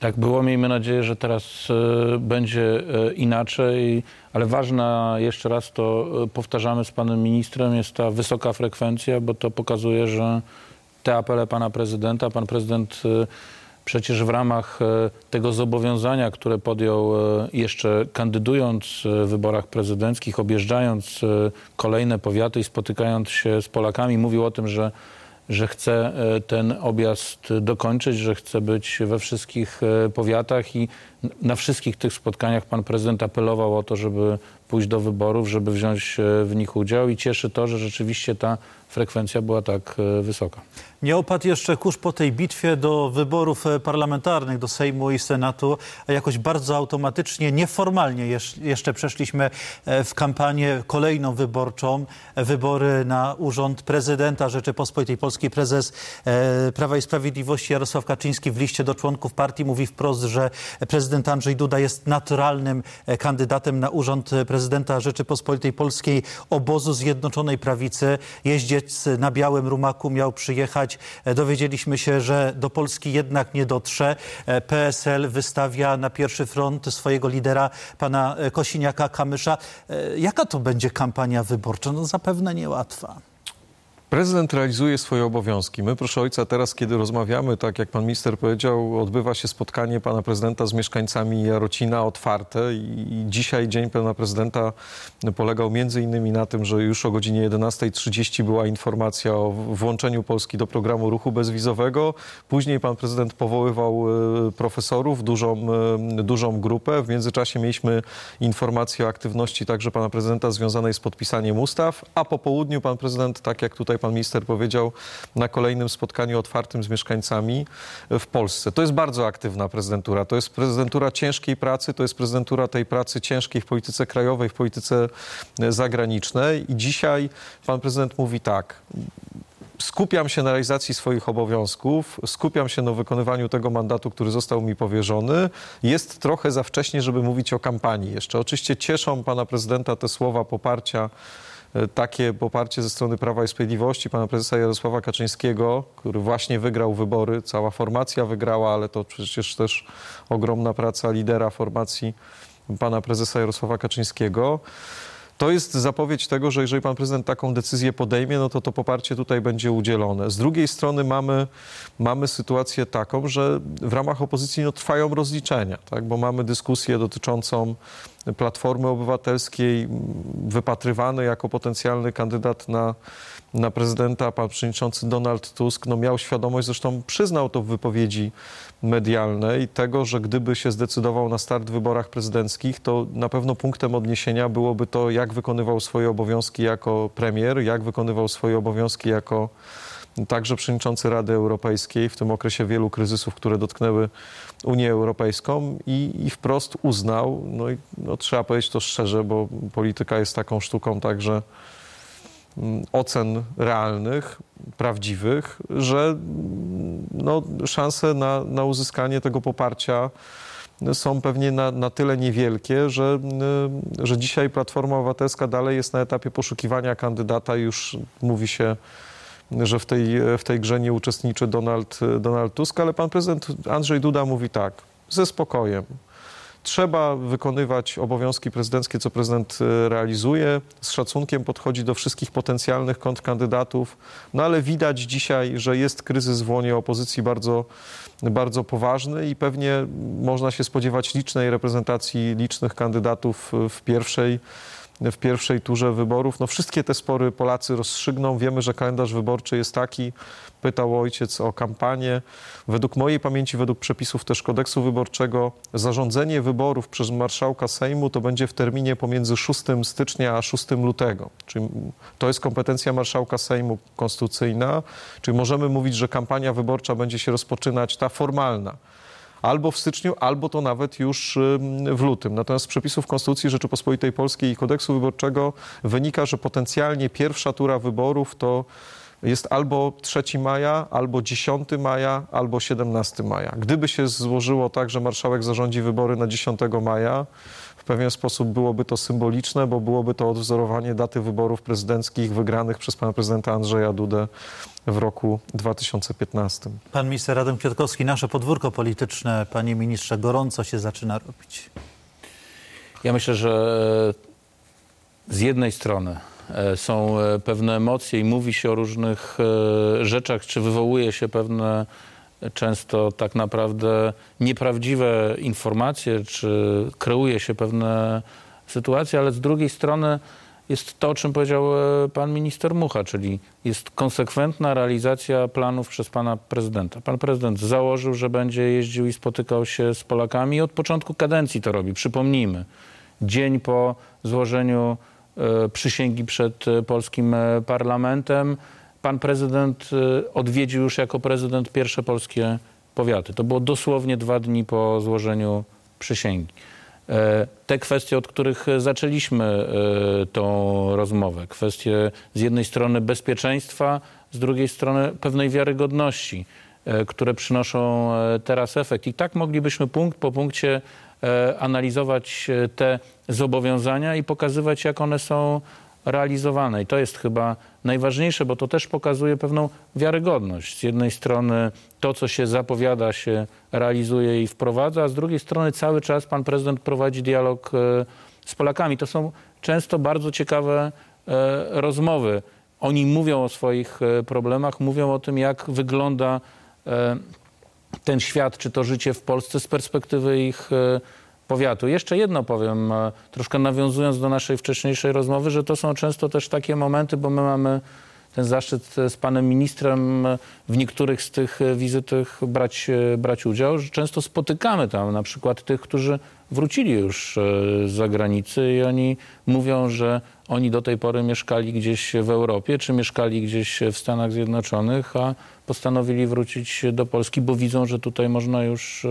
Tak było. Miejmy nadzieję, że teraz e, będzie e, inaczej, ale ważna, jeszcze raz to e, powtarzamy z panem ministrem, jest ta wysoka frekwencja, bo to pokazuje, że te apele pana prezydenta, pan prezydent e, przecież w ramach e, tego zobowiązania, które podjął e, jeszcze kandydując w wyborach prezydenckich, objeżdżając e, kolejne powiaty i spotykając się z Polakami, mówił o tym, że że chce ten objazd dokończyć, że chce być we wszystkich powiatach i na wszystkich tych spotkaniach pan prezydent apelował o to, żeby pójść do wyborów, żeby wziąć w nich udział i cieszy to, że rzeczywiście ta frekwencja była tak wysoka. Nie opadł jeszcze kurz po tej bitwie do wyborów parlamentarnych, do Sejmu i Senatu, a jakoś bardzo automatycznie, nieformalnie jeszcze przeszliśmy w kampanię kolejną wyborczą. Wybory na urząd prezydenta Rzeczypospolitej Polskiej. Prezes Prawa i Sprawiedliwości Jarosław Kaczyński w liście do członków partii mówi wprost, że prezydent Andrzej Duda jest naturalnym kandydatem na urząd prezydenta Rzeczypospolitej Polskiej obozu Zjednoczonej Prawicy. Jeździec na białym rumaku miał przyjechać. Dowiedzieliśmy się, że do Polski jednak nie dotrze. P S L wystawia na pierwszy front swojego lidera, pana Kosiniaka-Kamysza. Jaka to będzie kampania wyborcza? No zapewne niełatwa. Prezydent realizuje swoje obowiązki. My, proszę ojca, teraz, kiedy rozmawiamy, tak jak pan minister powiedział, odbywa się spotkanie pana prezydenta z mieszkańcami Jarocina otwarte i dzisiaj dzień pana prezydenta polegał między innymi na tym, że już o godzinie jedenastej trzydzieści była informacja o włączeniu Polski do programu ruchu bezwizowego. Później pan prezydent powoływał profesorów, dużą, dużą grupę. W międzyczasie mieliśmy informację o aktywności także pana prezydenta związanej z podpisaniem ustaw, a po południu pan prezydent, tak jak tutaj pan minister powiedział, na kolejnym spotkaniu otwartym z mieszkańcami w Polsce. To jest bardzo aktywna prezydentura. To jest prezydentura ciężkiej pracy, to jest prezydentura tej pracy ciężkiej w polityce krajowej, w polityce zagranicznej. I dzisiaj pan prezydent mówi tak: skupiam się na realizacji swoich obowiązków, skupiam się na wykonywaniu tego mandatu, który został mi powierzony. Jest trochę za wcześnie, żeby mówić o kampanii jeszcze. Oczywiście cieszą pana prezydenta te słowa poparcia, takie poparcie ze strony Prawa i Sprawiedliwości, pana prezesa Jarosława Kaczyńskiego, który właśnie wygrał wybory. Cała formacja wygrała, ale to przecież też ogromna praca lidera formacji, pana prezesa Jarosława Kaczyńskiego. To jest zapowiedź tego, że jeżeli pan prezydent taką decyzję podejmie, no to to poparcie tutaj będzie udzielone. Z drugiej strony mamy, mamy sytuację taką, że w ramach opozycji no, trwają rozliczenia, tak? Bo mamy dyskusję dotyczącą Platformy Obywatelskiej, wypatrywany jako potencjalny kandydat na, na prezydenta pan przewodniczący Donald Tusk no, miał świadomość, zresztą przyznał to w wypowiedzi medialnej, tego, że gdyby się zdecydował na start w wyborach prezydenckich, to na pewno punktem odniesienia byłoby to, jak wykonywał swoje obowiązki jako premier, jak wykonywał swoje obowiązki jako także przewodniczący Rady Europejskiej w tym okresie wielu kryzysów, które dotknęły Unię Europejską i, i wprost uznał, no i no, trzeba powiedzieć to szczerze, bo polityka jest taką sztuką także ocen realnych, prawdziwych, że no, szanse na, na uzyskanie tego poparcia są pewnie na, na tyle niewielkie, że, że dzisiaj Platforma Obywatelska dalej jest na etapie poszukiwania kandydata. Już mówi się, że w tej, w tej grze nie uczestniczy Donald, Donald Tusk, ale pan prezydent Andrzej Duda mówi tak: ze spokojem. Trzeba wykonywać obowiązki prezydenckie, co prezydent realizuje. Z szacunkiem podchodzi do wszystkich potencjalnych kontrkandydatów. No ale widać dzisiaj, że jest kryzys w łonie opozycji bardzo, bardzo poważny i pewnie można się spodziewać licznej reprezentacji licznych kandydatów w pierwszej w pierwszej turze wyborów. No wszystkie te spory Polacy rozstrzygną. Wiemy, że kalendarz wyborczy jest taki. Pytał ojciec o kampanię. Według mojej pamięci, według przepisów też kodeksu wyborczego, zarządzenie wyborów przez marszałka Sejmu to będzie w terminie pomiędzy szóstego stycznia a szóstego lutego. Czyli to jest kompetencja marszałka Sejmu konstytucyjna. Czyli możemy mówić, że kampania wyborcza będzie się rozpoczynać, ta formalna, albo w styczniu, albo to nawet już w lutym. Natomiast z przepisów Konstytucji Rzeczypospolitej Polskiej i Kodeksu Wyborczego wynika, że potencjalnie pierwsza tura wyborów to jest albo trzeciego maja, albo dziesiątego maja, albo siedemnastego maja. Gdyby się złożyło tak, że marszałek zarządzi wybory na dziesiątego maja, w pewien sposób byłoby to symboliczne, bo byłoby to odwzorowanie daty wyborów prezydenckich wygranych przez pana prezydenta Andrzeja Dudę w roku dwa tysiące piętnastym. Pan minister Adam Kwiatkowski, nasze podwórko polityczne, panie ministrze, gorąco się zaczyna robić. Ja myślę, że z jednej strony są pewne emocje i mówi się o różnych rzeczach, czy wywołuje się pewne często tak naprawdę nieprawdziwe informacje, czy kreuje się pewne sytuacje, ale z drugiej strony jest to, o czym powiedział pan minister Mucha, czyli jest konsekwentna realizacja planów przez pana prezydenta. Pan prezydent założył, że będzie jeździł i spotykał się z Polakami i od początku kadencji to robi. Przypomnijmy, dzień po złożeniu przysięgi przed polskim parlamentem pan prezydent odwiedził już jako prezydent pierwsze polskie powiaty. To było dosłownie dwa dni po złożeniu przysięgi. Te kwestie, od których zaczęliśmy tą rozmowę, kwestie z jednej strony bezpieczeństwa, z drugiej strony pewnej wiarygodności, które przynoszą teraz efekt. I tak moglibyśmy punkt po punkcie analizować te zobowiązania i pokazywać, jak one są realizowane. I to jest chyba najważniejsze, bo to też pokazuje pewną wiarygodność. Z jednej strony to, co się zapowiada, się realizuje i wprowadza, a z drugiej strony cały czas pan prezydent prowadzi dialog z Polakami. To są często bardzo ciekawe rozmowy. Oni mówią o swoich problemach, mówią o tym, jak wygląda ten świat, czy to życie w Polsce z perspektywy ich powiatu. Jeszcze jedno powiem, troszkę nawiązując do naszej wcześniejszej rozmowy, że to są często też takie momenty, bo my mamy ten zaszczyt z panem ministrem w niektórych z tych wizytach brać, brać udział, że często spotykamy tam na przykład tych, którzy wrócili już z zagranicy i oni mówią, że oni do tej pory mieszkali gdzieś w Europie, czy mieszkali gdzieś w Stanach Zjednoczonych, a postanowili wrócić do Polski, bo widzą, że tutaj można już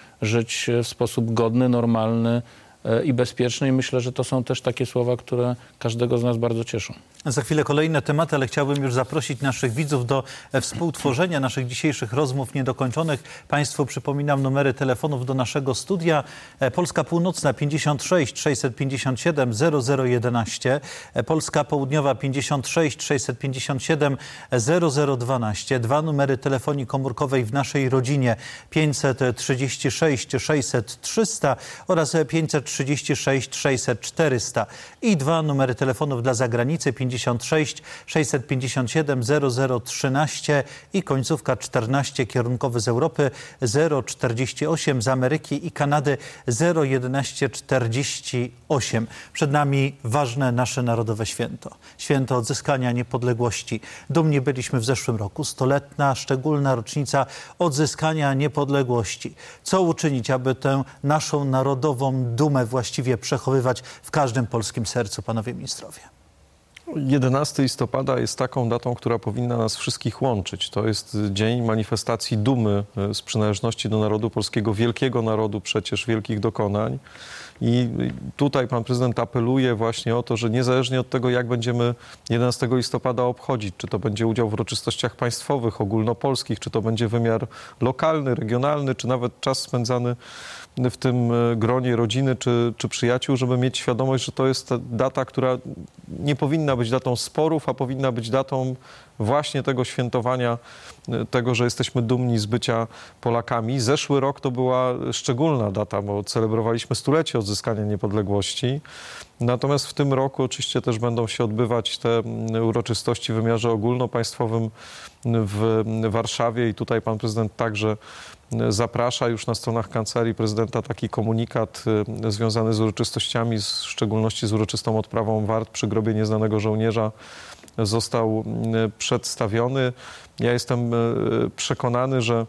żyć w sposób godny, normalny i bezpieczny. I myślę, że to są też takie słowa, które każdego z nas bardzo cieszą. Za chwilę kolejne tematy, ale chciałbym już zaprosić naszych widzów do współtworzenia naszych dzisiejszych rozmów niedokończonych. Państwu przypominam numery telefonów do naszego studia. Polska Północna pięćdziesiąt sześć sześćset pięćdziesiąt siedem zero zero jedenaście, Polska Południowa pięćdziesiąt sześć sześćset pięćdziesiąt siedem zero zero dwanaście. Dwa numery telefonii komórkowej w naszej rodzinie pięćset trzydzieści sześć sześćset trzysta oraz pięćset trzydzieści sześć sześćset czterysta. I dwa numery telefonów dla zagranicy pięćdziesiąt sześć sześćset pięćdziesiąt siedem zero zero trzynaście i końcówka czternaście kierunkowy z Europy, zero czterdzieści osiem z Ameryki i Kanady, zero jedenaście czterdzieści osiem. Przed nami ważne nasze narodowe święto. Święto odzyskania niepodległości. Dumni byliśmy w zeszłym roku. Stoletna, szczególna rocznica odzyskania niepodległości. Co uczynić, aby tę naszą narodową dumę właściwie przechowywać w każdym polskim sercu, panowie ministrowie? jedenastego listopada jest taką datą, która powinna nas wszystkich łączyć. To jest dzień manifestacji dumy z przynależności do narodu polskiego, wielkiego narodu przecież, wielkich dokonań. I tutaj pan prezydent apeluje właśnie o to, że niezależnie od tego, jak będziemy jedenastego listopada obchodzić, czy to będzie udział w uroczystościach państwowych, ogólnopolskich, czy to będzie wymiar lokalny, regionalny, czy nawet czas spędzany w tym gronie rodziny czy, czy przyjaciół, żeby mieć świadomość, że to jest ta data, która nie powinna być datą sporów, a powinna być datą właśnie tego świętowania, tego, że jesteśmy dumni z bycia Polakami. Zeszły rok to była szczególna data, bo celebrowaliśmy stulecie odzyskania niepodległości. Natomiast w tym roku oczywiście też będą się odbywać te uroczystości w wymiarze ogólnopaństwowym w Warszawie i tutaj pan prezydent także zaprasza już na stronach Kancelarii Prezydenta taki komunikat związany z uroczystościami, w szczególności z uroczystą odprawą wart przy grobie nieznanego żołnierza został przedstawiony. Ja jestem przekonany, że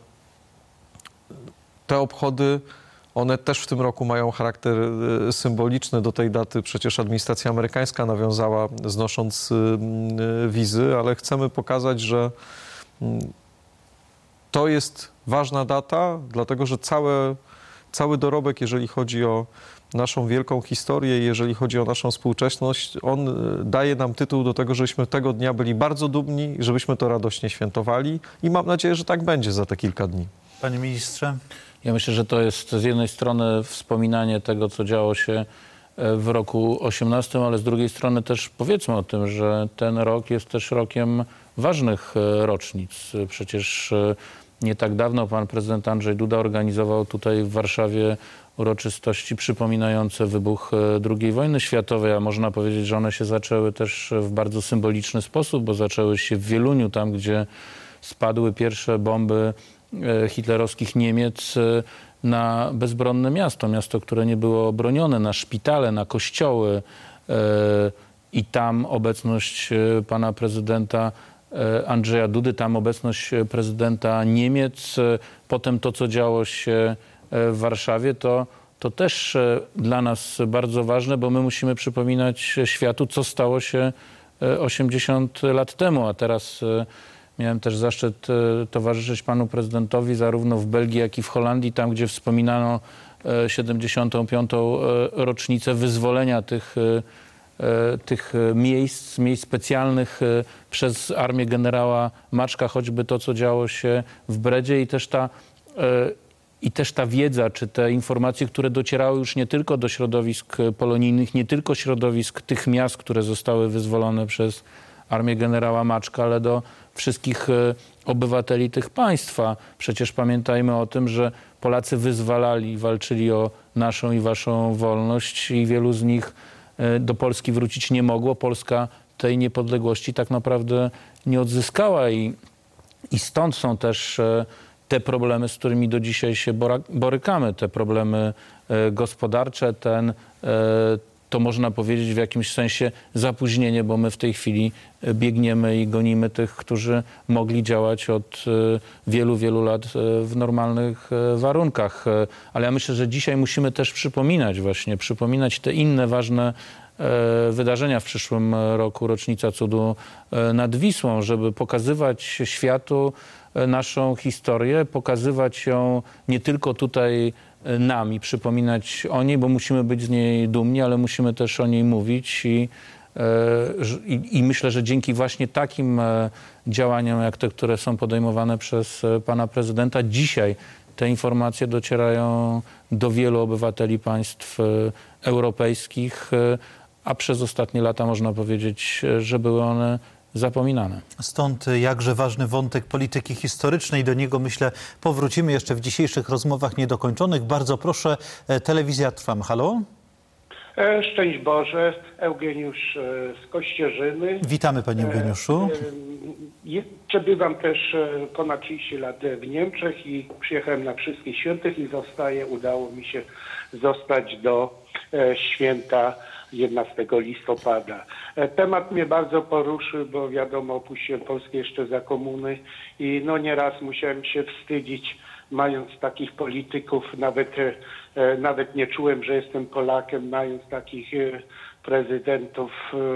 te obchody, one też w tym roku mają charakter symboliczny. Do tej daty przecież administracja amerykańska nawiązała, znosząc wizy, ale chcemy pokazać, że to jest ważna data, dlatego że całe, cały dorobek, jeżeli chodzi o naszą wielką historię, jeżeli chodzi o naszą współczesność, on daje nam tytuł do tego, żebyśmy tego dnia byli bardzo dumni, żebyśmy to radośnie świętowali i mam nadzieję, że tak będzie za te kilka dni. Panie ministrze? Ja myślę, że to jest z jednej strony wspominanie tego, co działo się w roku osiemnastym, ale z drugiej strony też powiedzmy o tym, że ten rok jest też rokiem ważnych rocznic. Przecież nie tak dawno pan prezydent Andrzej Duda organizował tutaj w Warszawie uroczystości przypominające wybuch drugiej wojny światowej, a można powiedzieć, że one się zaczęły też w bardzo symboliczny sposób, bo zaczęły się w Wieluniu, tam gdzie spadły pierwsze bomby hitlerowskich Niemiec na bezbronne miasto, miasto, które nie było obronione, na szpitale, na kościoły i tam obecność pana prezydenta Andrzeja Dudy, tam obecność prezydenta Niemiec, potem to, co działo się w Warszawie, to, to też dla nas bardzo ważne, bo my musimy przypominać światu, co stało się osiemdziesiąt lat temu, a teraz miałem też zaszczyt towarzyszyć panu prezydentowi zarówno w Belgii, jak i w Holandii, tam gdzie wspominano siedemdziesiątą piątą rocznicę wyzwolenia tych, tych miejsc, miejsc specjalnych przez armię generała Maczka, choćby to, co działo się w Bredzie i też ta, i też ta wiedza, czy te informacje, które docierały już nie tylko do środowisk polonijnych, nie tylko środowisk tych miast, które zostały wyzwolone przez armię generała Maczka, ale do wszystkich obywateli tych państwa. Przecież pamiętajmy o tym, że Polacy wyzwalali, walczyli o naszą i waszą wolność i wielu z nich do Polski wrócić nie mogło. Polska tej niepodległości tak naprawdę nie odzyskała i, i stąd są też te problemy, z którymi do dzisiaj się borykamy, te problemy gospodarcze, ten to można powiedzieć w jakimś sensie zapóźnienie, bo my w tej chwili biegniemy i gonimy tych, którzy mogli działać od wielu, wielu lat w normalnych warunkach. Ale ja myślę, że dzisiaj musimy też przypominać właśnie, przypominać te inne ważne wydarzenia w przyszłym roku, rocznica cudu nad Wisłą, żeby pokazywać światu naszą historię, pokazywać ją nie tylko tutaj nam i przypominać o niej, bo musimy być z niej dumni, ale musimy też o niej mówić i, i, i myślę, że dzięki właśnie takim działaniom, jak te, które są podejmowane przez pana prezydenta, dzisiaj te informacje docierają do wielu obywateli państw europejskich, a przez ostatnie lata można powiedzieć, że były one zapominane. Stąd jakże ważny wątek polityki historycznej. Do niego, myślę, powrócimy jeszcze w dzisiejszych rozmowach niedokończonych. Bardzo proszę, telewizja Trwam. Halo? Szczęść Boże, Eugeniusz z Kościerzyny. Witamy, panie Eugeniuszu. Przebywam też ponad trzydzieści lat w Niemczech i przyjechałem na Wszystkich Świętych i zostaję, udało mi się zostać do święta jedenastego listopada. Temat mnie bardzo poruszył, bo wiadomo, opuściłem Polskę jeszcze za komuny i no nieraz musiałem się wstydzić, mając takich polityków, nawet, nawet nie czułem, że jestem Polakiem, mając takich prezydentów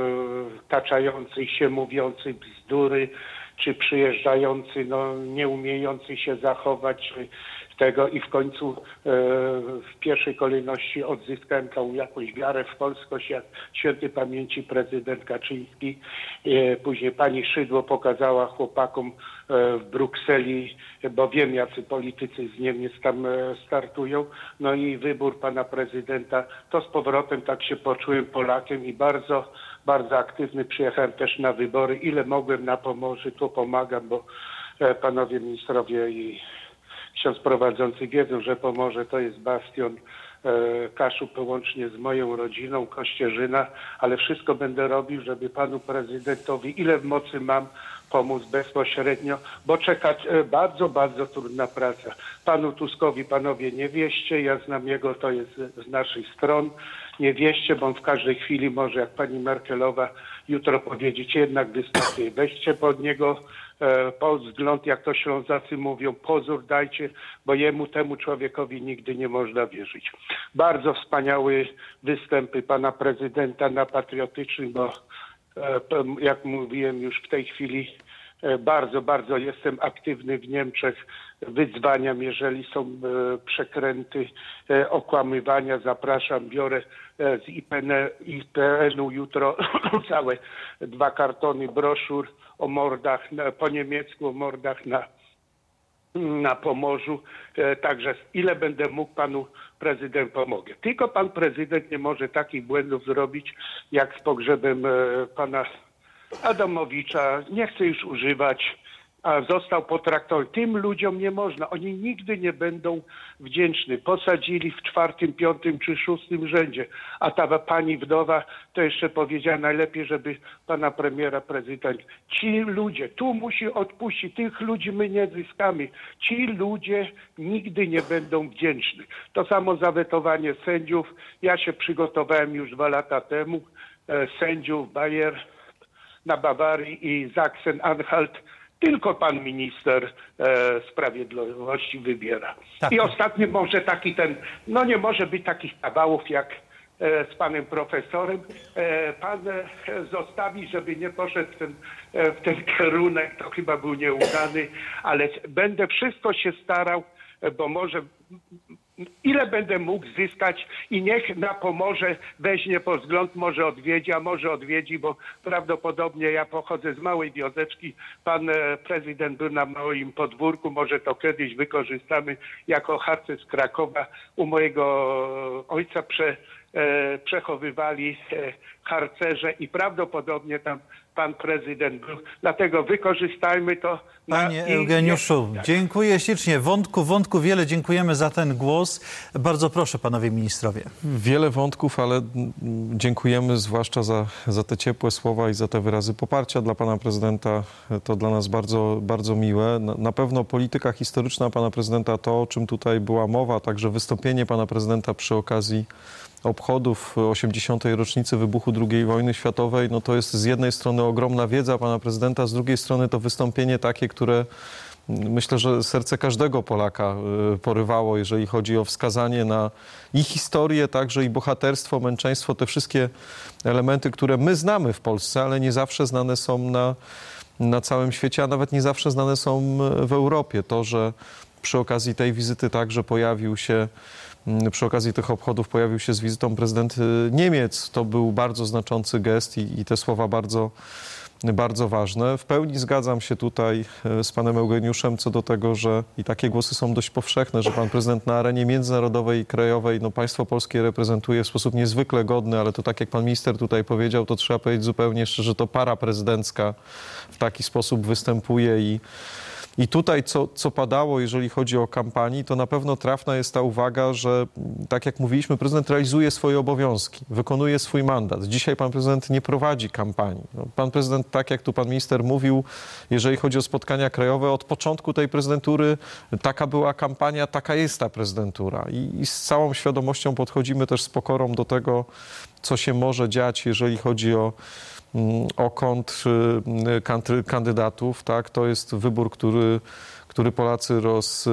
taczających się, mówiących bzdury, czy przyjeżdżający, no nie umiejący się zachować, czy tego i w końcu e, w pierwszej kolejności odzyskałem tą jakąś wiarę w polskość, jak świętej pamięci prezydent Kaczyński. E, później pani Szydło pokazała chłopakom e, w Brukseli, bo wiem, jacy politycy z Niemiec tam e, startują. No i wybór pana prezydenta, to z powrotem tak się poczułem Polakiem i bardzo, bardzo aktywny. Przyjechałem też na wybory. Ile mogłem na Pomorzu, to pomagam, bo e, panowie ministrowie i ksiądz prowadzący wiedzą, że Pomorze to jest bastion e, Kaszub, łącznie z moją rodziną, Kościerzyna, ale wszystko będę robił, żeby panu prezydentowi, ile w mocy mam, pomóc bezpośrednio, bo czeka e, bardzo, bardzo trudna praca. Panu Tuskowi, panowie, nie wieście, ja znam jego, to jest z naszych stron, nie wieście, bo on w każdej chwili może, jak pani Merkelowa jutro powiedzieć, jednak wystąpi, weźcie pod niego po wzgląd, jak to Ślązacy mówią, pozór dajcie, bo jemu, temu człowiekowi nigdy nie można wierzyć. Bardzo wspaniałe występy pana prezydenta na Patriotycznym, bo jak mówiłem już w tej chwili Bardzo, bardzo jestem aktywny w Niemczech. Wyzwaniam, jeżeli są przekręty, okłamywania, zapraszam, biorę z I P N-u jutro całe dwa kartony broszur o mordach, po niemiecku o mordach na, na Pomorzu. Także ile będę mógł, panu prezydent pomogę. Tylko pan prezydent nie może takich błędów zrobić, jak z pogrzebem pana Adamowicza. Nie chcę już używać, a został potraktowany. Tym ludziom nie można. Oni nigdy nie będą wdzięczni. Posadzili w czwartym, piątym czy szóstym rzędzie. A ta pani wdowa to jeszcze powiedziała, najlepiej, żeby pana premiera, prezydent. Ci ludzie, tu musi odpuścić. Tych ludzi my nie zyskamy. Ci ludzie nigdy nie będą wdzięczni. To samo zawetowanie sędziów. Ja się przygotowałem już dwa lata temu. E, sędziów Bayer na Bawarii i Sachsen-Anhalt tylko pan minister e, sprawiedliwości wybiera. Tak. I ostatni może taki ten, no nie może być takich kawałów jak e, z panem profesorem. E, pan e, zostawi, żeby nie poszedł w ten, e, w ten kierunek, to chyba był nieudany, ale będę wszystko się starał, e, bo może ile będę mógł zyskać i niech na Pomorze weźmie pod wzgląd, może odwiedzi, a może odwiedzi, bo prawdopodobnie ja pochodzę z małej wioseczki, pan prezydent był na moim podwórku, może to kiedyś wykorzystamy jako harcerz z Krakowa. U mojego ojca prze, e, przechowywali e, harcerze i prawdopodobnie tam pan prezydent był. Dlatego wykorzystajmy to. Panie na, Eugeniuszu, i, tak. dziękuję ślicznie. Wątku, wątku wiele. Dziękujemy za ten głos. Bardzo proszę, panowie ministrowie. Wiele wątków, ale dziękujemy zwłaszcza za, za te ciepłe słowa i za te wyrazy poparcia dla pana prezydenta. To dla nas bardzo, bardzo miłe. Na, na pewno polityka historyczna pana prezydenta, to o czym tutaj była mowa, także wystąpienie pana prezydenta przy okazji obchodów osiemdziesiątej rocznicy wybuchu drugiej wojny światowej, no to jest z jednej strony ogromna wiedza pana prezydenta, z drugiej strony to wystąpienie takie, które myślę, że serce każdego Polaka porywało, jeżeli chodzi o wskazanie na i historię, także i bohaterstwo, męczeństwo, te wszystkie elementy, które my znamy w Polsce, ale nie zawsze znane są na, na całym świecie, a nawet nie zawsze znane są w Europie. To, że przy okazji tej wizyty także pojawił się Przy okazji tych obchodów pojawił się z wizytą prezydent Niemiec. To był bardzo znaczący gest i, i te słowa bardzo, bardzo ważne. W pełni zgadzam się tutaj z panem Eugeniuszem co do tego, że i takie głosy są dość powszechne, że pan prezydent na arenie międzynarodowej i krajowej, no państwo polskie reprezentuje w sposób niezwykle godny, ale to tak jak pan minister tutaj powiedział, to trzeba powiedzieć zupełnie szczerze, że to para prezydencka w taki sposób występuje i I tutaj, co, co padało, jeżeli chodzi o kampanię, to na pewno trafna jest ta uwaga, że tak jak mówiliśmy, prezydent realizuje swoje obowiązki, wykonuje swój mandat. Dzisiaj pan prezydent nie prowadzi kampanii. No, pan prezydent, tak jak tu pan minister mówił, jeżeli chodzi o spotkania krajowe, od początku tej prezydentury taka była kampania, taka jest ta prezydentura. I, i z całą świadomością podchodzimy też z pokorą do tego, co się może dziać, jeżeli chodzi o o kontrkandydatów, tak? To jest wybór, który, który Polacy roz,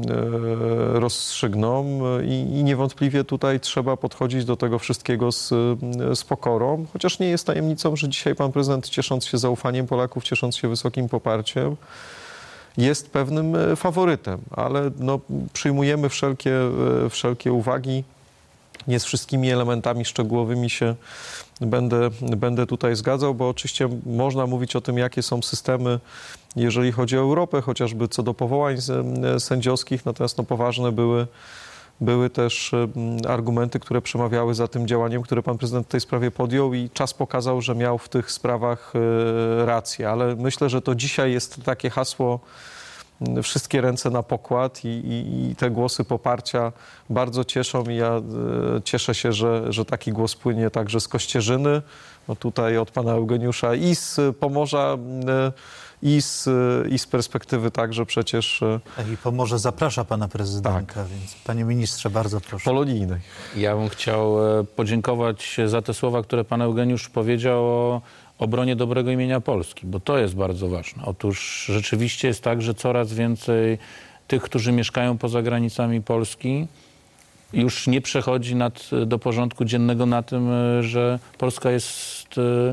rozstrzygną i, i niewątpliwie tutaj trzeba podchodzić do tego wszystkiego z, z pokorą, chociaż nie jest tajemnicą, że dzisiaj pan prezydent, ciesząc się zaufaniem Polaków, ciesząc się wysokim poparciem, jest pewnym faworytem, ale no, przyjmujemy wszelkie, wszelkie uwagi. Nie z wszystkimi elementami szczegółowymi się będę, będę tutaj zgadzał, bo oczywiście można mówić o tym, jakie są systemy, jeżeli chodzi o Europę, chociażby co do powołań sędziowskich, natomiast no, poważne były, były też argumenty, które przemawiały za tym działaniem, które pan prezydent w tej sprawie podjął i czas pokazał, że miał w tych sprawach rację, ale myślę, że to dzisiaj jest takie hasło wszystkie ręce na pokład i, i, i te głosy poparcia bardzo cieszą i ja e, cieszę się, że, że taki głos płynie także z Kościerzyny, no tutaj od pana Eugeniusza i z Pomorza e, i z, i z perspektywy także przecież... E, tak, i Pomorze zaprasza pana prezydenta, tak. Więc panie ministrze, bardzo proszę. Polonijnej. Ja bym chciał podziękować za te słowa, które pan Eugeniusz powiedział o obronie dobrego imienia Polski, bo to jest bardzo ważne. Otóż rzeczywiście jest tak, że coraz więcej tych, którzy mieszkają poza granicami Polski, już nie przechodzi nad, do porządku dziennego na tym, że Polska jest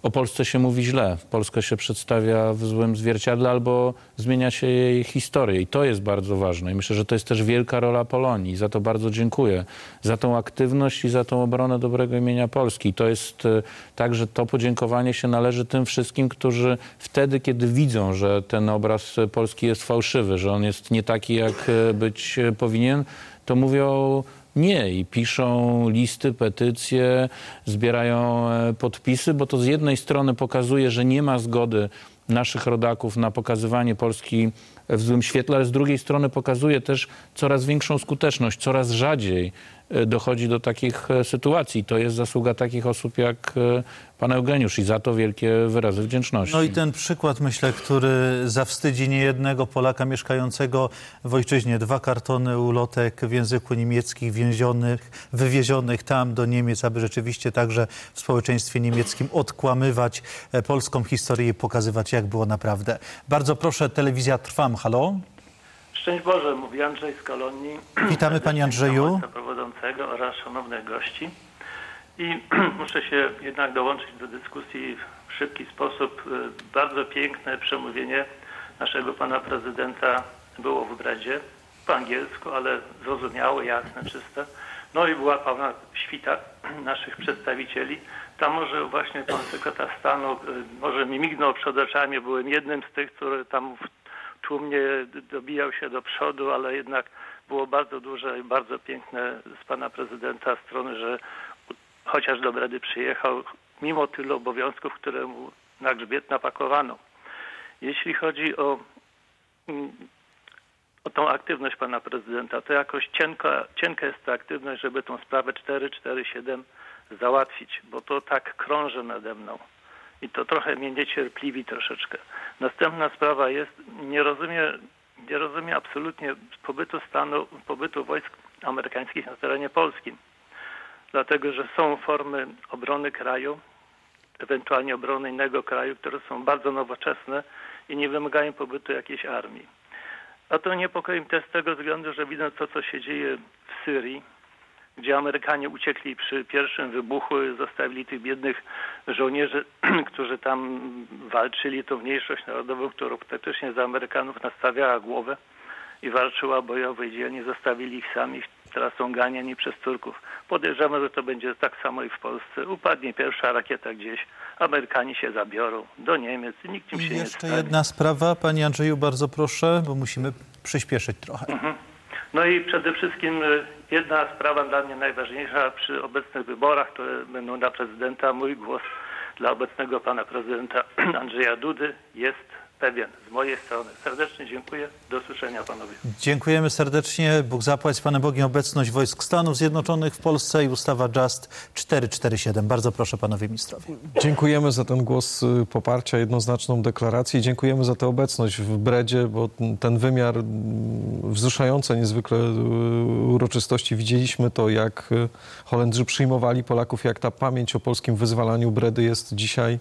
o Polsce się mówi źle. Polskę się przedstawia w złym zwierciadle albo zmienia się jej historię i to jest bardzo ważne. I myślę, że to jest też wielka rola Polonii. Za to bardzo dziękuję. Za tą aktywność i za tą obronę dobrego imienia Polski. I to jest tak, że to podziękowanie się należy tym wszystkim, którzy wtedy, kiedy widzą, że ten obraz Polski jest fałszywy, że on jest nie taki, jak być powinien, to mówią nie i piszą listy, petycje, zbierają podpisy, bo to z jednej strony pokazuje, że nie ma zgody naszych rodaków na pokazywanie Polski w złym świetle, ale z drugiej strony pokazuje też coraz większą skuteczność, coraz rzadziej dochodzi do takich sytuacji. To jest zasługa takich osób jak pan Eugeniusz i za to wielkie wyrazy wdzięczności. No i ten przykład, myślę, który zawstydzi niejednego Polaka mieszkającego w ojczyźnie. Dwa kartony ulotek w języku niemieckim więzionych, wywiezionych tam do Niemiec, aby rzeczywiście także w społeczeństwie niemieckim odkłamywać polską historię i pokazywać, jak było naprawdę. Bardzo proszę, telewizja Trwam. Halo? Szczęść Boże, mówi Andrzej z Kolonii. Witamy panie Andrzeju. Przewodzącego oraz szanownych gości. I muszę się jednak dołączyć do dyskusji w szybki sposób. Bardzo piękne przemówienie naszego pana prezydenta było w Bredzie, po angielsku, ale zrozumiałe, jasne, czyste. No i była pełna świta naszych przedstawicieli. Tam może właśnie pan sekretarz stanu, może mi mignął przed oczami, byłem jednym z tych, który tam tłumnie dobijał się do przodu, ale jednak było bardzo duże i bardzo piękne z pana prezydenta strony, że chociaż do Bredy przyjechał, mimo tylu obowiązków, które mu na grzbiet napakowano. Jeśli chodzi o, o tą aktywność pana prezydenta, to jakoś cienka, cienka jest ta aktywność, żeby tą sprawę cztery cztery siedem załatwić, bo to tak krąży nade mną. I to trochę mnie niecierpliwi troszeczkę. Następna sprawa jest, nie rozumiem, nie rozumiem absolutnie pobytu stanu, pobytu wojsk amerykańskich na terenie polskim. Dlatego, że są formy obrony kraju, ewentualnie obrony innego kraju, które są bardzo nowoczesne i nie wymagają pobytu jakiejś armii. A to niepokoi mnie też z tego względu, że widząc to, co się dzieje w Syrii, gdzie Amerykanie uciekli przy pierwszym wybuchu, zostawili tych biednych żołnierzy, którzy tam walczyli, tą mniejszość narodową, którą praktycznie za Amerykanów nastawiała głowę i walczyła bojowo i dzielnie, zostawili ich sami, teraz są ganiani przez Turków. Podejrzewam, że to będzie tak samo i w Polsce. Upadnie pierwsza rakieta gdzieś, Amerykanie się zabiorą do Niemiec i nikt im się I nie jeszcze stanie. jedna sprawa, panie Andrzeju, bardzo proszę, bo musimy przyspieszyć trochę. Mhm. No i przede wszystkim jedna sprawa dla mnie najważniejsza przy obecnych wyborach, które będą na prezydenta. Mój głos dla obecnego pana prezydenta Andrzeja Dudy jest pewien z mojej strony. Serdecznie dziękuję. Do usłyszenia panowie. Dziękujemy serdecznie. Bóg zapłać z Panem Bogiem obecność wojsk Stanów Zjednoczonych w Polsce i ustawa Just cztery cztery siedem. Bardzo proszę panowie ministrowie. Dziękujemy za ten głos poparcia, jednoznaczną deklarację i dziękujemy za tę obecność w Bredzie, bo ten wymiar wzruszającej niezwykle uroczystości widzieliśmy to, jak Holendrzy przyjmowali Polaków, jak ta pamięć o polskim wyzwalaniu Bredy jest dzisiaj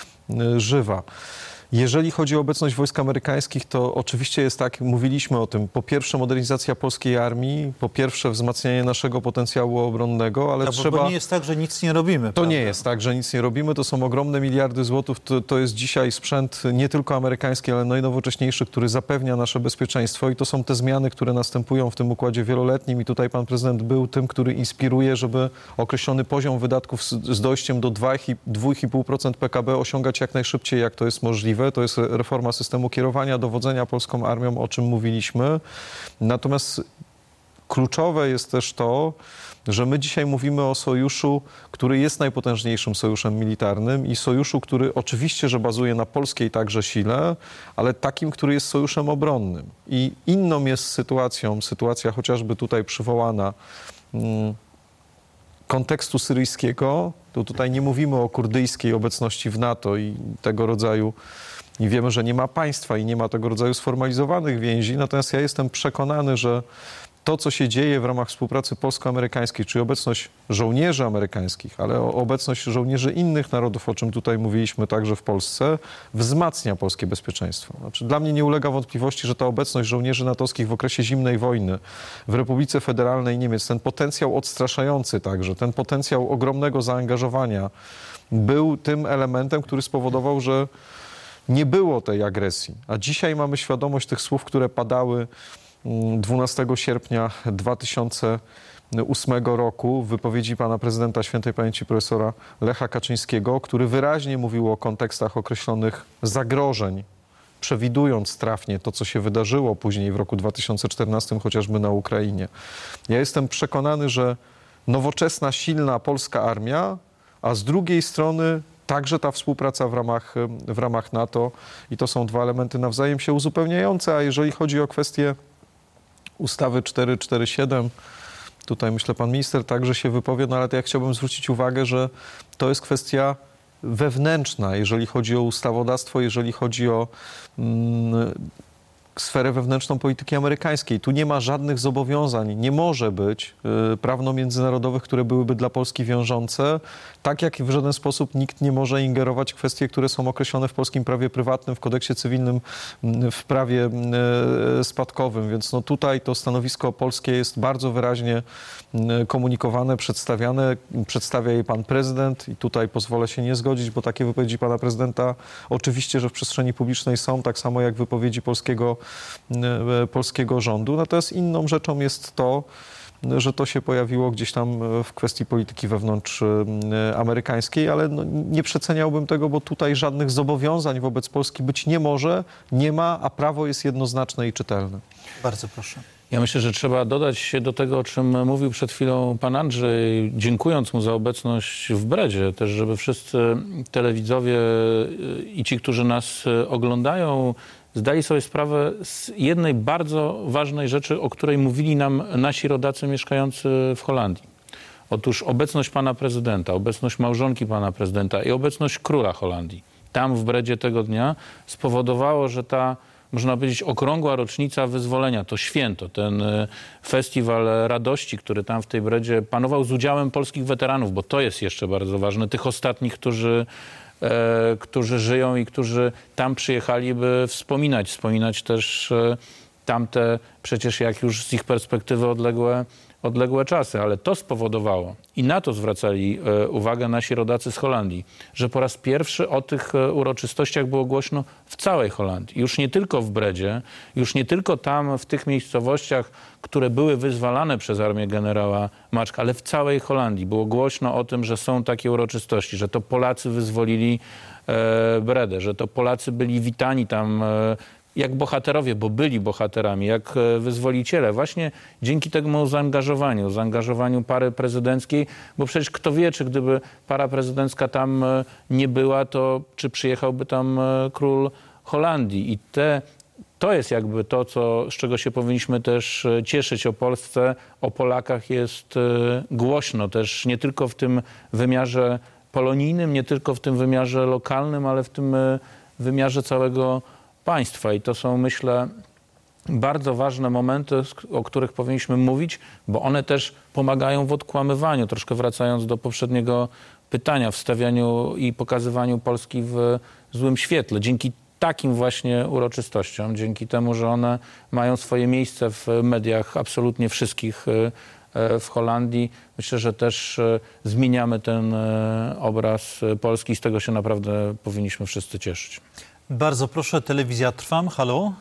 żywa. Jeżeli chodzi o obecność wojsk amerykańskich, to oczywiście jest tak, mówiliśmy o tym, po pierwsze modernizacja polskiej armii, po pierwsze wzmacnianie naszego potencjału obronnego, ale No, trzeba... bo nie jest tak, że nic nie robimy. To prawda? nie jest tak, że nic nie robimy, to są ogromne miliardy złotych, to, to jest dzisiaj sprzęt nie tylko amerykański, ale najnowocześniejszy, który zapewnia nasze bezpieczeństwo i to są te zmiany, które następują w tym układzie wieloletnim i tutaj pan prezydent był tym, który inspiruje, żeby określony poziom wydatków z, z dojściem do dwa i pół procent P K B osiągać jak najszybciej, jak to jest możliwe. To jest reforma systemu kierowania, dowodzenia polską armią, o czym mówiliśmy. Natomiast kluczowe jest też to, że my dzisiaj mówimy o sojuszu, który jest najpotężniejszym sojuszem militarnym i sojuszu, który oczywiście, że bazuje na polskiej także sile, ale takim, który jest sojuszem obronnym. I inną jest sytuacją, sytuacja chociażby tutaj przywołana, hmm, kontekstu syryjskiego, to tutaj nie mówimy o kurdyjskiej obecności w NATO i tego rodzaju, i wiemy, że nie ma państwa i nie ma tego rodzaju sformalizowanych więzi, natomiast ja jestem przekonany, że to, co się dzieje w ramach współpracy polsko-amerykańskiej, czyli obecność żołnierzy amerykańskich, ale obecność żołnierzy innych narodów, o czym tutaj mówiliśmy także w Polsce, wzmacnia polskie bezpieczeństwo. Znaczy, dla mnie nie ulega wątpliwości, że ta obecność żołnierzy natowskich w okresie zimnej wojny w Republice Federalnej Niemiec, ten potencjał odstraszający także, ten potencjał ogromnego zaangażowania był tym elementem, który spowodował, że nie było tej agresji. A dzisiaj mamy świadomość tych słów, które padały dwunastego sierpnia dwa tysiące ósmego roku w wypowiedzi pana prezydenta świętej pamięci profesora Lecha Kaczyńskiego, który wyraźnie mówił o kontekstach określonych zagrożeń, przewidując trafnie to, co się wydarzyło później w roku dwa tysiące czternastym, chociażby na Ukrainie. Ja jestem przekonany, że nowoczesna, silna polska armia, a z drugiej strony także ta współpraca w ramach, w ramach NATO i to są dwa elementy nawzajem się uzupełniające, a jeżeli chodzi o kwestię ustawy czterysta czterdzieści siedem, tutaj myślę pan minister także się wypowie, no ale to ja chciałbym zwrócić uwagę, że to jest kwestia wewnętrzna, jeżeli chodzi o ustawodawstwo, jeżeli chodzi o mm, sferę wewnętrzną polityki amerykańskiej. Tu nie ma żadnych zobowiązań, nie może być y, prawno-międzynarodowych, które byłyby dla Polski wiążące, tak jak w żaden sposób nikt nie może ingerować w kwestie, które są określone w polskim prawie prywatnym, w kodeksie cywilnym, w prawie y, spadkowym. Więc no tutaj to stanowisko polskie jest bardzo wyraźnie y, komunikowane, przedstawiane. Przedstawia je pan prezydent i tutaj pozwolę się nie zgodzić, bo takie wypowiedzi pana prezydenta oczywiście, że w przestrzeni publicznej są, tak samo jak wypowiedzi polskiego polskiego rządu. Natomiast inną rzeczą jest to, że to się pojawiło gdzieś tam w kwestii polityki wewnątrz amerykańskiej, ale no nie przeceniałbym tego, bo tutaj żadnych zobowiązań wobec Polski być nie może, nie ma, a prawo jest jednoznaczne i czytelne. Bardzo proszę. Ja myślę, że trzeba dodać się do tego, o czym mówił przed chwilą pan Andrzej, dziękując mu za obecność w Bredzie, też żeby wszyscy telewidzowie i ci, którzy nas oglądają, zdali sobie sprawę z jednej bardzo ważnej rzeczy, o której mówili nam nasi rodacy mieszkający w Holandii. Otóż obecność pana prezydenta, obecność małżonki pana prezydenta i obecność króla Holandii tam w Bredzie tego dnia spowodowało, że ta, można powiedzieć, okrągła rocznica wyzwolenia, to święto, ten festiwal radości, który tam w tej Bredzie panował z udziałem polskich weteranów, bo to jest jeszcze bardzo ważne, tych ostatnich, którzy E, którzy żyją i którzy tam przyjechali, by wspominać, wspominać też e, tamte przecież jak już z ich perspektywy odległe, odległe czasy. Ale to spowodowało, i na to zwracali e, uwagę nasi rodacy z Holandii, że po raz pierwszy o tych e, uroczystościach było głośno w całej Holandii. Już nie tylko w Bredzie, już nie tylko tam w tych miejscowościach, które były wyzwalane przez armię generała Maczka, ale w całej Holandii było głośno o tym, że są takie uroczystości, że to Polacy wyzwolili e, Bredę, że to Polacy byli witani tam e, jak bohaterowie, bo byli bohaterami, jak wyzwoliciele, właśnie dzięki temu zaangażowaniu, zaangażowaniu pary prezydenckiej, bo przecież kto wie, czy gdyby para prezydencka tam nie była, to czy przyjechałby tam król Holandii. I te, to jest jakby to, co, z czego się powinniśmy też cieszyć o Polsce, o Polakach jest głośno też nie tylko w tym wymiarze polonijnym, nie tylko w tym wymiarze lokalnym, ale w tym wymiarze całego państwa. I to są, myślę, bardzo ważne momenty, o których powinniśmy mówić, bo one też pomagają w odkłamywaniu, troszkę wracając do poprzedniego pytania, w stawianiu i pokazywaniu Polski w złym świetle. Dzięki takim właśnie uroczystościom, dzięki temu, że one mają swoje miejsce w mediach absolutnie wszystkich w Holandii, myślę, że też zmieniamy ten obraz Polski i z tego się naprawdę powinniśmy wszyscy cieszyć. Bardzo proszę, telewizja Trwam, halo?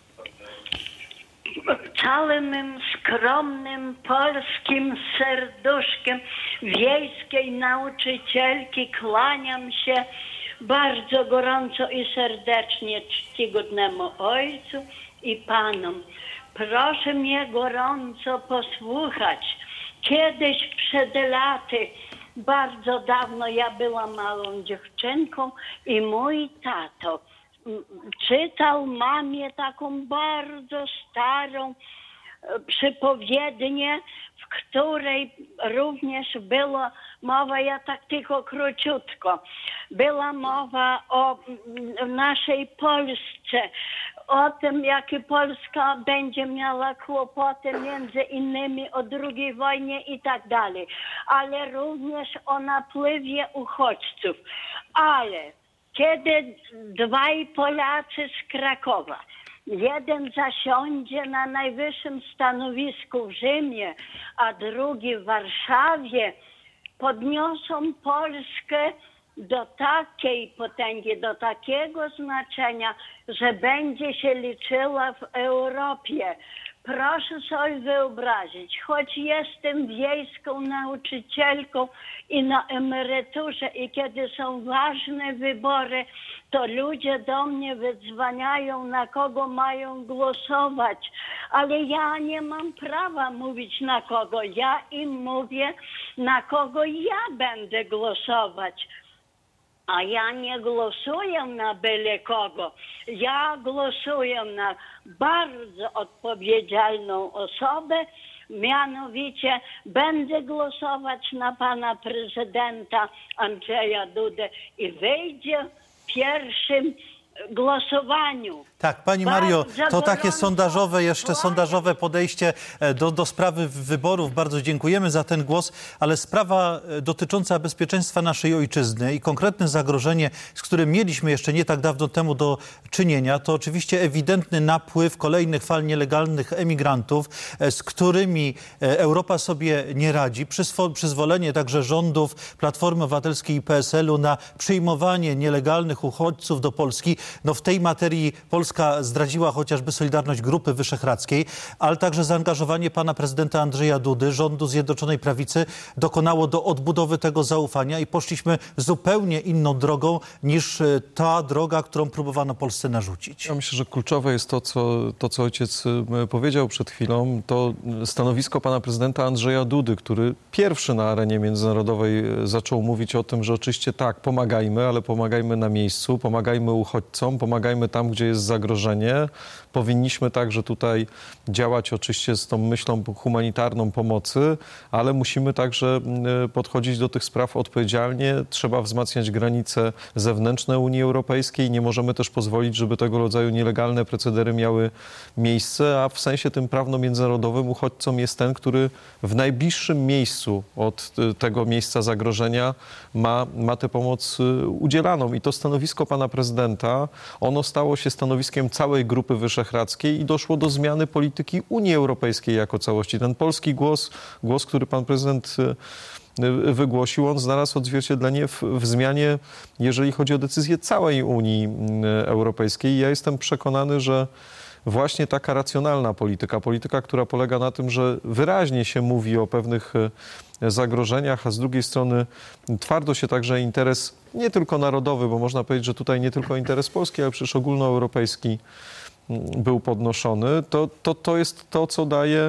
Całym mym skromnym polskim serduszkiem wiejskiej nauczycielki kłaniam się bardzo gorąco i serdecznie czcigodnemu ojcu i panom. Proszę mnie gorąco posłuchać. Kiedyś przed laty, bardzo dawno, ja byłam małą dziewczynką i mój tato czytał mamie taką bardzo starą przypowiednię, w której również była mowa, ja tak tylko króciutko, była mowa o naszej Polsce, o tym, jakie Polska będzie miała kłopoty, między innymi o drugiej wojnie i tak dalej, ale również o napływie uchodźców. Ale kiedy dwaj Polacy z Krakowa, jeden zasiądzie na najwyższym stanowisku w Rzymie, a drugi w Warszawie, podniosą Polskę do takiej potęgi, do takiego znaczenia, że będzie się liczyła w Europie. Proszę sobie wyobrazić, choć jestem wiejską nauczycielką i na emeryturze i kiedy są ważne wybory, to ludzie do mnie wydzwaniają, na kogo mają głosować. Ale ja nie mam prawa mówić na kogo. Ja im mówię, na kogo ja będę głosować. A ja nie głosuję na byle kogo. Ja głosuję na bardzo odpowiedzialną osobę. Mianowicie będę głosować na pana prezydenta Andrzeja Dudę i wyjdzie w pierwszym głosowaniu. Tak, pani Mario, Bardzo to takie gorąco sondażowe, jeszcze błagam. sondażowe podejście do, do sprawy wyborów. Bardzo dziękujemy za ten głos, ale sprawa dotycząca bezpieczeństwa naszej ojczyzny i konkretne zagrożenie, z którym mieliśmy jeszcze nie tak dawno temu do czynienia, to oczywiście ewidentny napływ kolejnych fal nielegalnych emigrantów, z którymi Europa sobie nie radzi. Przyzwo- przyzwolenie także rządów Platformy Obywatelskiej i P S L u na przyjmowanie nielegalnych uchodźców do Polski. No w tej materii Polska zdradziła chociażby Solidarność Grupy Wyszehradzkiej, ale także zaangażowanie pana prezydenta Andrzeja Dudy, rządu Zjednoczonej Prawicy dokonało do odbudowy tego zaufania i poszliśmy zupełnie inną drogą niż ta droga, którą próbowano Polsce narzucić. Ja myślę, że kluczowe jest to, co, to, co ojciec powiedział przed chwilą, to stanowisko pana prezydenta Andrzeja Dudy, który pierwszy na arenie międzynarodowej zaczął mówić o tym, że oczywiście tak, pomagajmy, ale pomagajmy na miejscu, pomagajmy uchodźcom, pomagajmy tam, gdzie jest zagrożenie. Powinniśmy także tutaj działać oczywiście z tą myślą humanitarną pomocy, ale musimy także podchodzić do tych spraw odpowiedzialnie. Trzeba wzmacniać granice zewnętrzne Unii Europejskiej. Nie możemy też pozwolić, żeby tego rodzaju nielegalne procedery miały miejsce, a w sensie tym prawno-międzynarodowym uchodźcą jest ten, który w najbliższym miejscu od tego miejsca zagrożenia ma, ma tę pomoc udzielaną. I to stanowisko pana prezydenta, ono stało się stanowiskiem całej Grupy Wyszehradzkiej i doszło do zmiany polityki Unii Europejskiej jako całości. Ten polski głos, głos, który pan prezydent wygłosił, on znalazł odzwierciedlenie w, w zmianie, jeżeli chodzi o decyzję całej Unii Europejskiej. Ja jestem przekonany, że właśnie taka racjonalna polityka, polityka, która polega na tym, że wyraźnie się mówi o pewnych zagrożeniach, a z drugiej strony twardo się także interes nie tylko narodowy, bo można powiedzieć, że tutaj nie tylko interes polski, ale przecież ogólnoeuropejski był podnoszony, to, to, to jest to, co daje,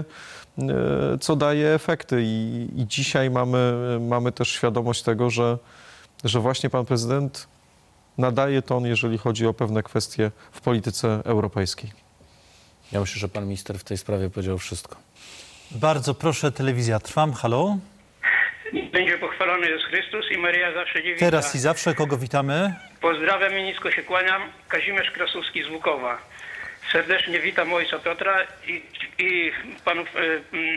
co daje efekty. I, i dzisiaj mamy, mamy też świadomość tego, że, że właśnie pan prezydent nadaje ton, jeżeli chodzi o pewne kwestie w polityce europejskiej. Ja myślę, że pan minister w tej sprawie powiedział wszystko. Bardzo proszę, telewizja Trwam. Halo? Będzie pochwalony Jezus Chrystus i Maryja zawsze dziewica. Teraz i zawsze. Kogo witamy? Pozdrawiam i nisko się kłaniam. Kazimierz Krasuski z Łukowa. Serdecznie witam ojca Piotra i, i panów y,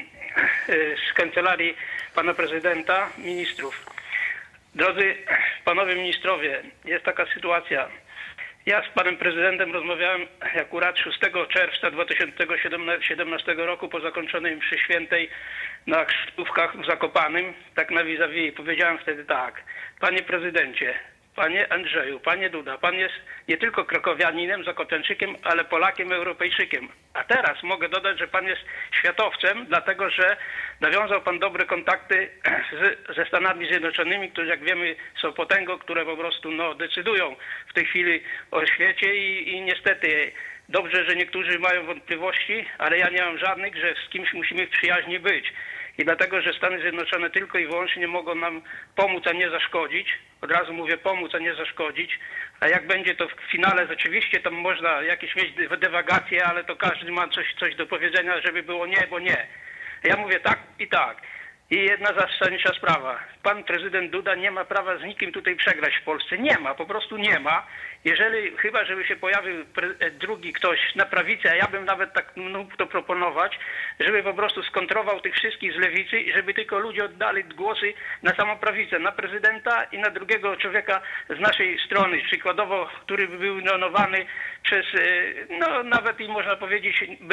y, z kancelarii pana prezydenta, ministrów. Drodzy panowie ministrowie, jest taka sytuacja. Ja z panem prezydentem rozmawiałem akurat szóstego czerwca dwa tysiące siedemnastego roku po zakończonej mszy świętej na chrztówkach w Zakopanem, tak na vis-a-vis. Powiedziałem wtedy tak: panie prezydencie, panie Andrzeju, panie Duda, pan jest nie tylko krakowianinem, zakopianczykiem, ale Polakiem, Europejczykiem. A teraz mogę dodać, że pan jest światowcem, dlatego że nawiązał pan dobre kontakty z, ze Stanami Zjednoczonymi, które jak wiemy są potęgą, które po prostu no, decydują w tej chwili o świecie i, i niestety dobrze, że niektórzy mają wątpliwości, ale ja nie mam żadnych, że z kimś musimy w przyjaźni być. I dlatego, że Stany Zjednoczone tylko i wyłącznie mogą nam pomóc, a nie zaszkodzić. Od razu mówię pomóc, a nie zaszkodzić. A jak będzie to w finale, rzeczywiście tam można jakieś mieć dywagacje, ale to każdy ma coś, coś do powiedzenia, żeby było nie, bo nie. Ja mówię tak i tak. I jedna zasadnicza sprawa. Pan prezydent Duda nie ma prawa z nikim tutaj przegrać w Polsce. Nie ma, po prostu nie ma. Jeżeli, chyba żeby się pojawił drugi ktoś na prawicy, a ja bym nawet tak mógł to proponować, żeby po prostu skontrował tych wszystkich z lewicy i żeby tylko ludzie oddali głosy na samą prawicę, na prezydenta i na drugiego człowieka z naszej strony, przykładowo, który by był nominowany przez, no nawet i można powiedzieć, be,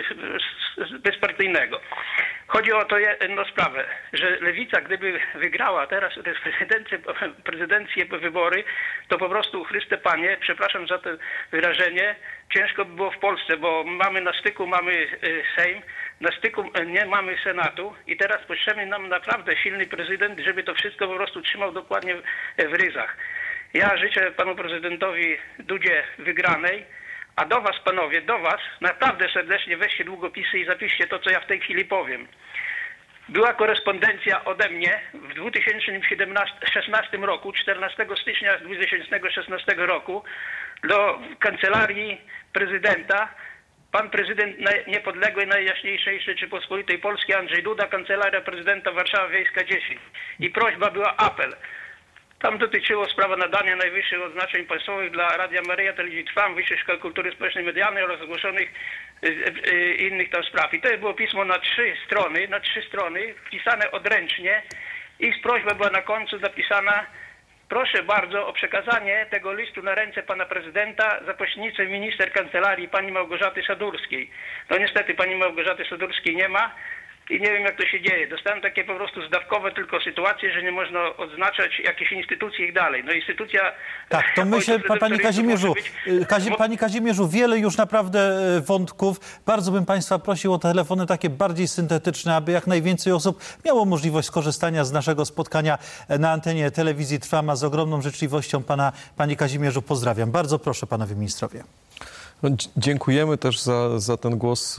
bezpartyjnego. Chodzi o to jedną sprawę, że lewica, gdyby wygrała teraz prezydencję, prezydencję wybory, to po prostu, Chryste Panie, przepraszam za to wyrażenie, ciężko by było w Polsce, bo mamy na styku, mamy Sejm, na styku nie mamy Senatu i teraz potrzebny nam naprawdę silny prezydent, żeby to wszystko po prostu trzymał dokładnie w ryzach. Ja życzę panu prezydentowi Dudzie wygranej, a do was, panowie, do was naprawdę serdecznie weźcie długopisy i zapiszcie to, co ja w tej chwili powiem. Była korespondencja ode mnie w dwa tysiące szesnastym roku, czternastego stycznia dwa tysiące szesnastego roku do Kancelarii Prezydenta. Pan prezydent niepodległej, najjaśniejszej Rzeczypospolitej Polskiej Andrzej Duda, Kancelaria Prezydenta Warszawa Wiejska dziesięć. I prośba była, apel. Tam dotyczyło sprawa nadania najwyższych odznaczeń państwowych dla Radia Maryja, Telewizji Trwam, Wyższych Szkół Kultury Społecznej i Medialnej oraz zgłoszonych y, y, innych tam spraw. I to było pismo na trzy strony, na trzy strony, wpisane odręcznie i prośba była na końcu napisana: proszę bardzo o przekazanie tego listu na ręce pana prezydenta za pośrednictwem minister kancelarii pani Małgorzaty Sadurskiej. No niestety pani Małgorzaty Sadurskiej nie ma. I nie wiem, jak to się dzieje. Dostałem takie po prostu zdawkowe tylko sytuacje, że nie można odznaczać jakichś instytucji ich dalej. No instytucja... Tak, to myślę, Panie Kazimierzu, być... Kazi, Panie Kazimierzu, wiele już naprawdę wątków. Bardzo bym Państwa prosił o telefony takie bardziej syntetyczne, aby jak najwięcej osób miało możliwość skorzystania z naszego spotkania na antenie telewizji Trwam, a z ogromną życzliwością Pana, Panie Kazimierzu, pozdrawiam. Bardzo proszę, Panowie Ministrowie. No, dziękujemy też za, za ten głos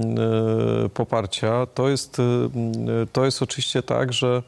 y, poparcia. To jest, y, to jest oczywiście tak, że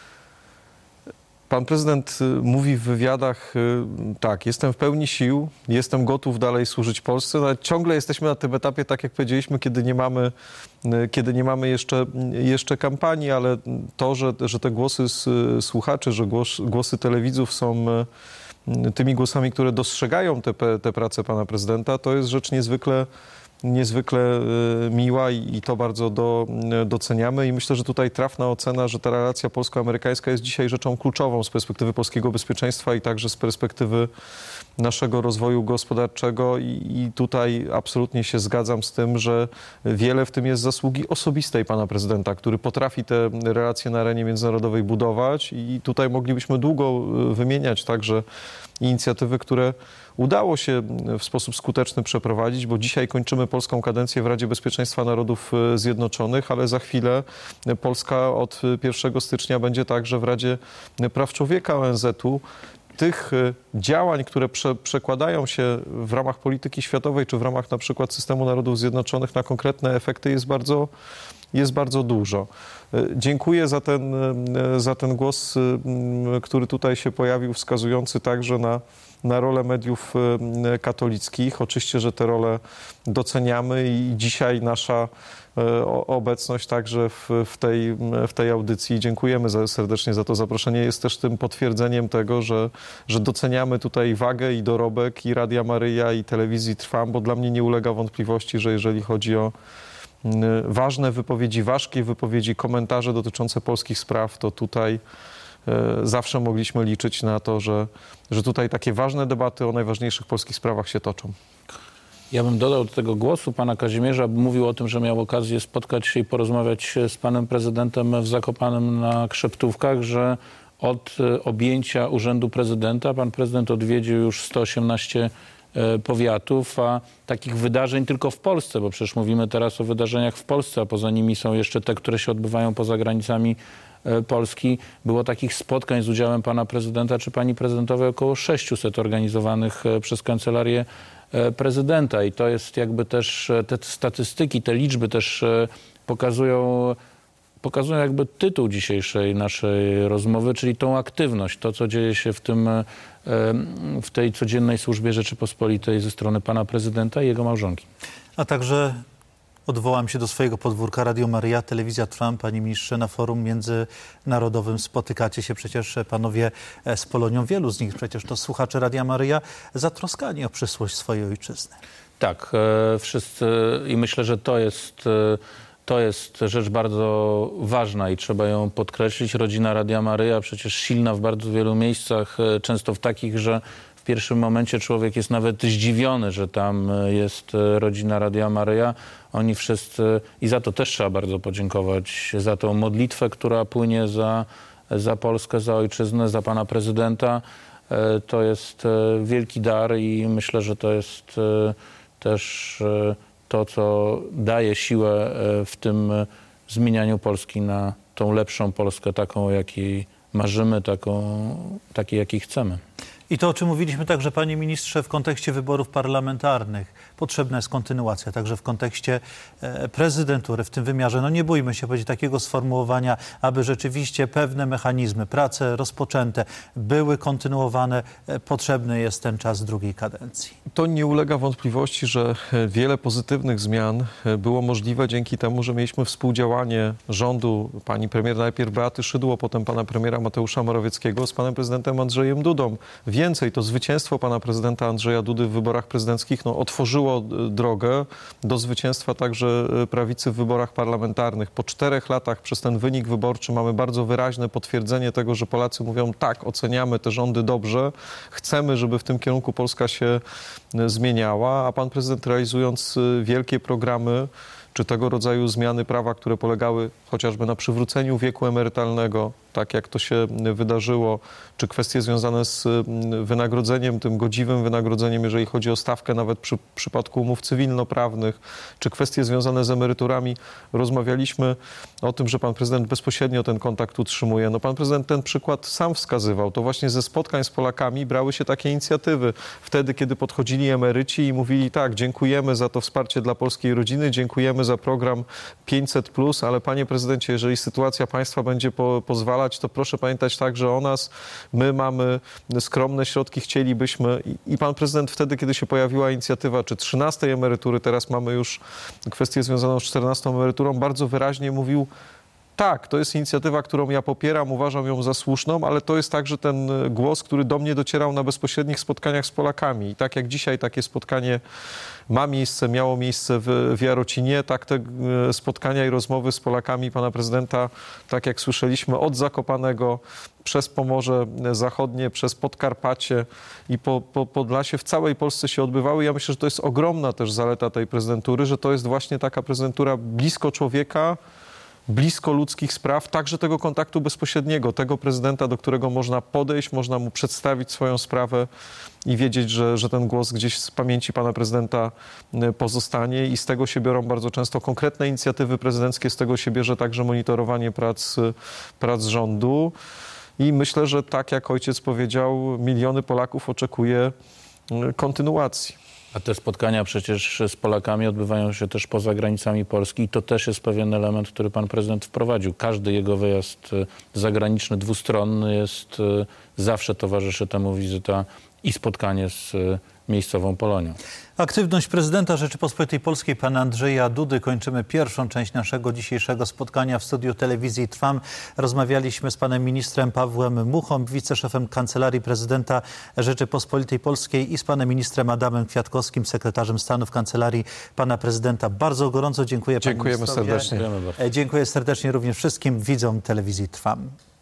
pan prezydent mówi w wywiadach, y, tak, jestem w pełni sił, jestem gotów dalej służyć Polsce, ale ciągle jesteśmy na tym etapie, tak jak powiedzieliśmy, kiedy nie mamy, y, kiedy nie mamy jeszcze, jeszcze kampanii, ale to, że, że te głosy z, słuchaczy, że głos, głosy telewidzów są y, tymi głosami, które dostrzegają te, te prace pana prezydenta, to jest rzecz niezwykle, niezwykle miła i, i to bardzo do, doceniamy. I myślę, że tutaj trafna ocena, że ta relacja polsko-amerykańska jest dzisiaj rzeczą kluczową z perspektywy polskiego bezpieczeństwa i także z perspektywy naszego rozwoju gospodarczego. I, i tutaj absolutnie się zgadzam z tym, że wiele w tym jest zasługi osobistej pana prezydenta, który potrafi te relacje na arenie międzynarodowej budować i tutaj moglibyśmy długo wymieniać także inicjatywy, które udało się w sposób skuteczny przeprowadzić, bo dzisiaj kończymy polską kadencję w Radzie Bezpieczeństwa Narodów Zjednoczonych, ale za chwilę Polska od pierwszego stycznia będzie także w Radzie Praw Człowieka O N Z u. Tych działań, które prze, przekładają się w ramach polityki światowej, czy w ramach na przykład systemu Narodów Zjednoczonych na konkretne efekty jest bardzo, jest bardzo dużo. Dziękuję za ten, za ten głos, który tutaj się pojawił, wskazujący także na, na rolę mediów katolickich. Oczywiście, że te role doceniamy i dzisiaj nasza obecność także w, w, tej, w tej audycji. Dziękujemy za, serdecznie za to zaproszenie. Jest też tym potwierdzeniem tego, że, że doceniamy tutaj wagę i dorobek i Radia Maryja, i Telewizji Trwam, bo dla mnie nie ulega wątpliwości, że jeżeli chodzi o ważne wypowiedzi, ważkie wypowiedzi, komentarze dotyczące polskich spraw, to tutaj zawsze mogliśmy liczyć na to, że, że tutaj takie ważne debaty o najważniejszych polskich sprawach się toczą. Ja bym dodał do tego głosu pana Kazimierza, bo mówił o tym, że miał okazję spotkać się i porozmawiać z panem prezydentem w Zakopanem na Krzeptówkach, że od objęcia urzędu prezydenta pan prezydent odwiedził już sto osiemnaście powiatów, a takich wydarzeń tylko w Polsce, bo przecież mówimy teraz o wydarzeniach w Polsce, a poza nimi są jeszcze te, które się odbywają poza granicami Polski. Było takich spotkań z udziałem pana prezydenta czy pani prezydentowej około sześciuset organizowanych przez Kancelarię Prezydenta i to jest jakby też, te statystyki, te liczby też pokazują, pokazują jakby tytuł dzisiejszej naszej rozmowy, czyli tą aktywność, to co dzieje się w tym, w tej codziennej służbie Rzeczypospolitej ze strony pana prezydenta i jego małżonki. A także Odwołam się do swojego podwórka. Radio Maryja, Telewizja Trwam. Panie ministrze, na forum międzynarodowym spotykacie się przecież panowie z Polonią. Wielu z nich przecież to słuchacze Radia Maryja, zatroskani o przyszłość swojej ojczyzny. Tak, e, wszyscy i myślę, że to jest, e, to jest rzecz bardzo ważna i trzeba ją podkreślić. Rodzina Radia Maryja przecież silna w bardzo wielu miejscach, e, często w takich, że w pierwszym momencie człowiek jest nawet zdziwiony, że tam jest rodzina Radia Maryja. Oni wszyscy, i za to też trzeba bardzo podziękować, za tą modlitwę, która płynie za, za Polskę, za ojczyznę, za pana prezydenta. To jest wielki dar i myślę, że to jest też to, co daje siłę w tym zmienianiu Polski na tą lepszą Polskę, taką, o jakiej marzymy, taką, takiej, jakiej chcemy. I to, o czym mówiliśmy także, panie ministrze, w kontekście wyborów parlamentarnych. Potrzebna jest kontynuacja, także w kontekście e, prezydentury, w tym wymiarze. No nie bójmy się powiedzieć takiego sformułowania, aby rzeczywiście pewne mechanizmy, prace rozpoczęte były kontynuowane. E, potrzebny jest ten czas drugiej kadencji. To nie ulega wątpliwości, że wiele pozytywnych zmian było możliwe dzięki temu, że mieliśmy współdziałanie rządu pani premier najpierw Beaty Szydło, potem pana premiera Mateusza Morawieckiego z panem prezydentem Andrzejem Dudą. Więcej, to zwycięstwo pana prezydenta Andrzeja Dudy w wyborach prezydenckich no, otworzyło drogę do zwycięstwa także prawicy w wyborach parlamentarnych. Po czterech latach przez ten wynik wyborczy mamy bardzo wyraźne potwierdzenie tego, że Polacy mówią tak, oceniamy te rządy dobrze, chcemy, żeby w tym kierunku Polska się zmieniała, a pan prezydent realizując wielkie programy, czy tego rodzaju zmiany prawa, które polegały chociażby na przywróceniu wieku emerytalnego, tak jak to się wydarzyło, czy kwestie związane z wynagrodzeniem, tym godziwym wynagrodzeniem, jeżeli chodzi o stawkę nawet przy przypadku umów cywilnoprawnych, czy kwestie związane z emeryturami. Rozmawialiśmy o tym, że pan prezydent bezpośrednio ten kontakt utrzymuje. No pan prezydent ten przykład sam wskazywał. To właśnie ze spotkań z Polakami brały się takie inicjatywy. Wtedy, kiedy podchodzili emeryci i mówili tak, dziękujemy za to wsparcie dla polskiej rodziny, dziękujemy za program pięćset plus, ale panie prezydencie, jeżeli sytuacja państwa będzie po, pozwalać, to proszę pamiętać także o nas. My mamy skromne środki, chcielibyśmy i, i pan prezydent wtedy, kiedy się pojawiła inicjatywa czy trzynastej emerytury, teraz mamy już kwestię związaną z czternastą emeryturą, bardzo wyraźnie mówił, tak, to jest inicjatywa, którą ja popieram, uważam ją za słuszną, ale to jest także ten głos, który do mnie docierał na bezpośrednich spotkaniach z Polakami. I tak jak dzisiaj takie spotkanie ma miejsce, miało miejsce w, w Jarocinie, tak te spotkania i rozmowy z Polakami pana prezydenta, tak jak słyszeliśmy, od Zakopanego przez Pomorze Zachodnie, przez Podkarpacie i po, po Podlasie w całej Polsce się odbywały. Ja myślę, że to jest ogromna też zaleta tej prezydentury, że to jest właśnie taka prezydentura blisko człowieka, blisko ludzkich spraw, także tego kontaktu bezpośredniego, tego prezydenta, do którego można podejść, można mu przedstawić swoją sprawę i wiedzieć, że, że ten głos gdzieś z pamięci pana prezydenta pozostanie i z tego się biorą bardzo często konkretne inicjatywy prezydenckie, z tego się bierze także monitorowanie prac, prac rządu i myślę, że tak jak ojciec powiedział, miliony Polaków oczekuje kontynuacji. A te spotkania przecież z Polakami odbywają się też poza granicami Polski i to też jest pewien element, który pan prezydent wprowadził. Każdy jego wyjazd zagraniczny, dwustronny jest, zawsze towarzyszy temu wizyta i spotkanie z miejscową Polonią. Aktywność prezydenta Rzeczypospolitej Polskiej, pana Andrzeja Dudy. Kończymy pierwszą część naszego dzisiejszego spotkania w studiu Telewizji Trwam. Rozmawialiśmy z panem ministrem Pawłem Muchą, wiceszefem Kancelarii Prezydenta Rzeczypospolitej Polskiej i z panem ministrem Adamem Kwiatkowskim, sekretarzem stanu w Kancelarii pana prezydenta. Bardzo gorąco dziękuję panu Dziękujemy ministrowi. serdecznie. Dziękujemy bardzo. Dziękuję serdecznie również wszystkim widzom Telewizji Trwam.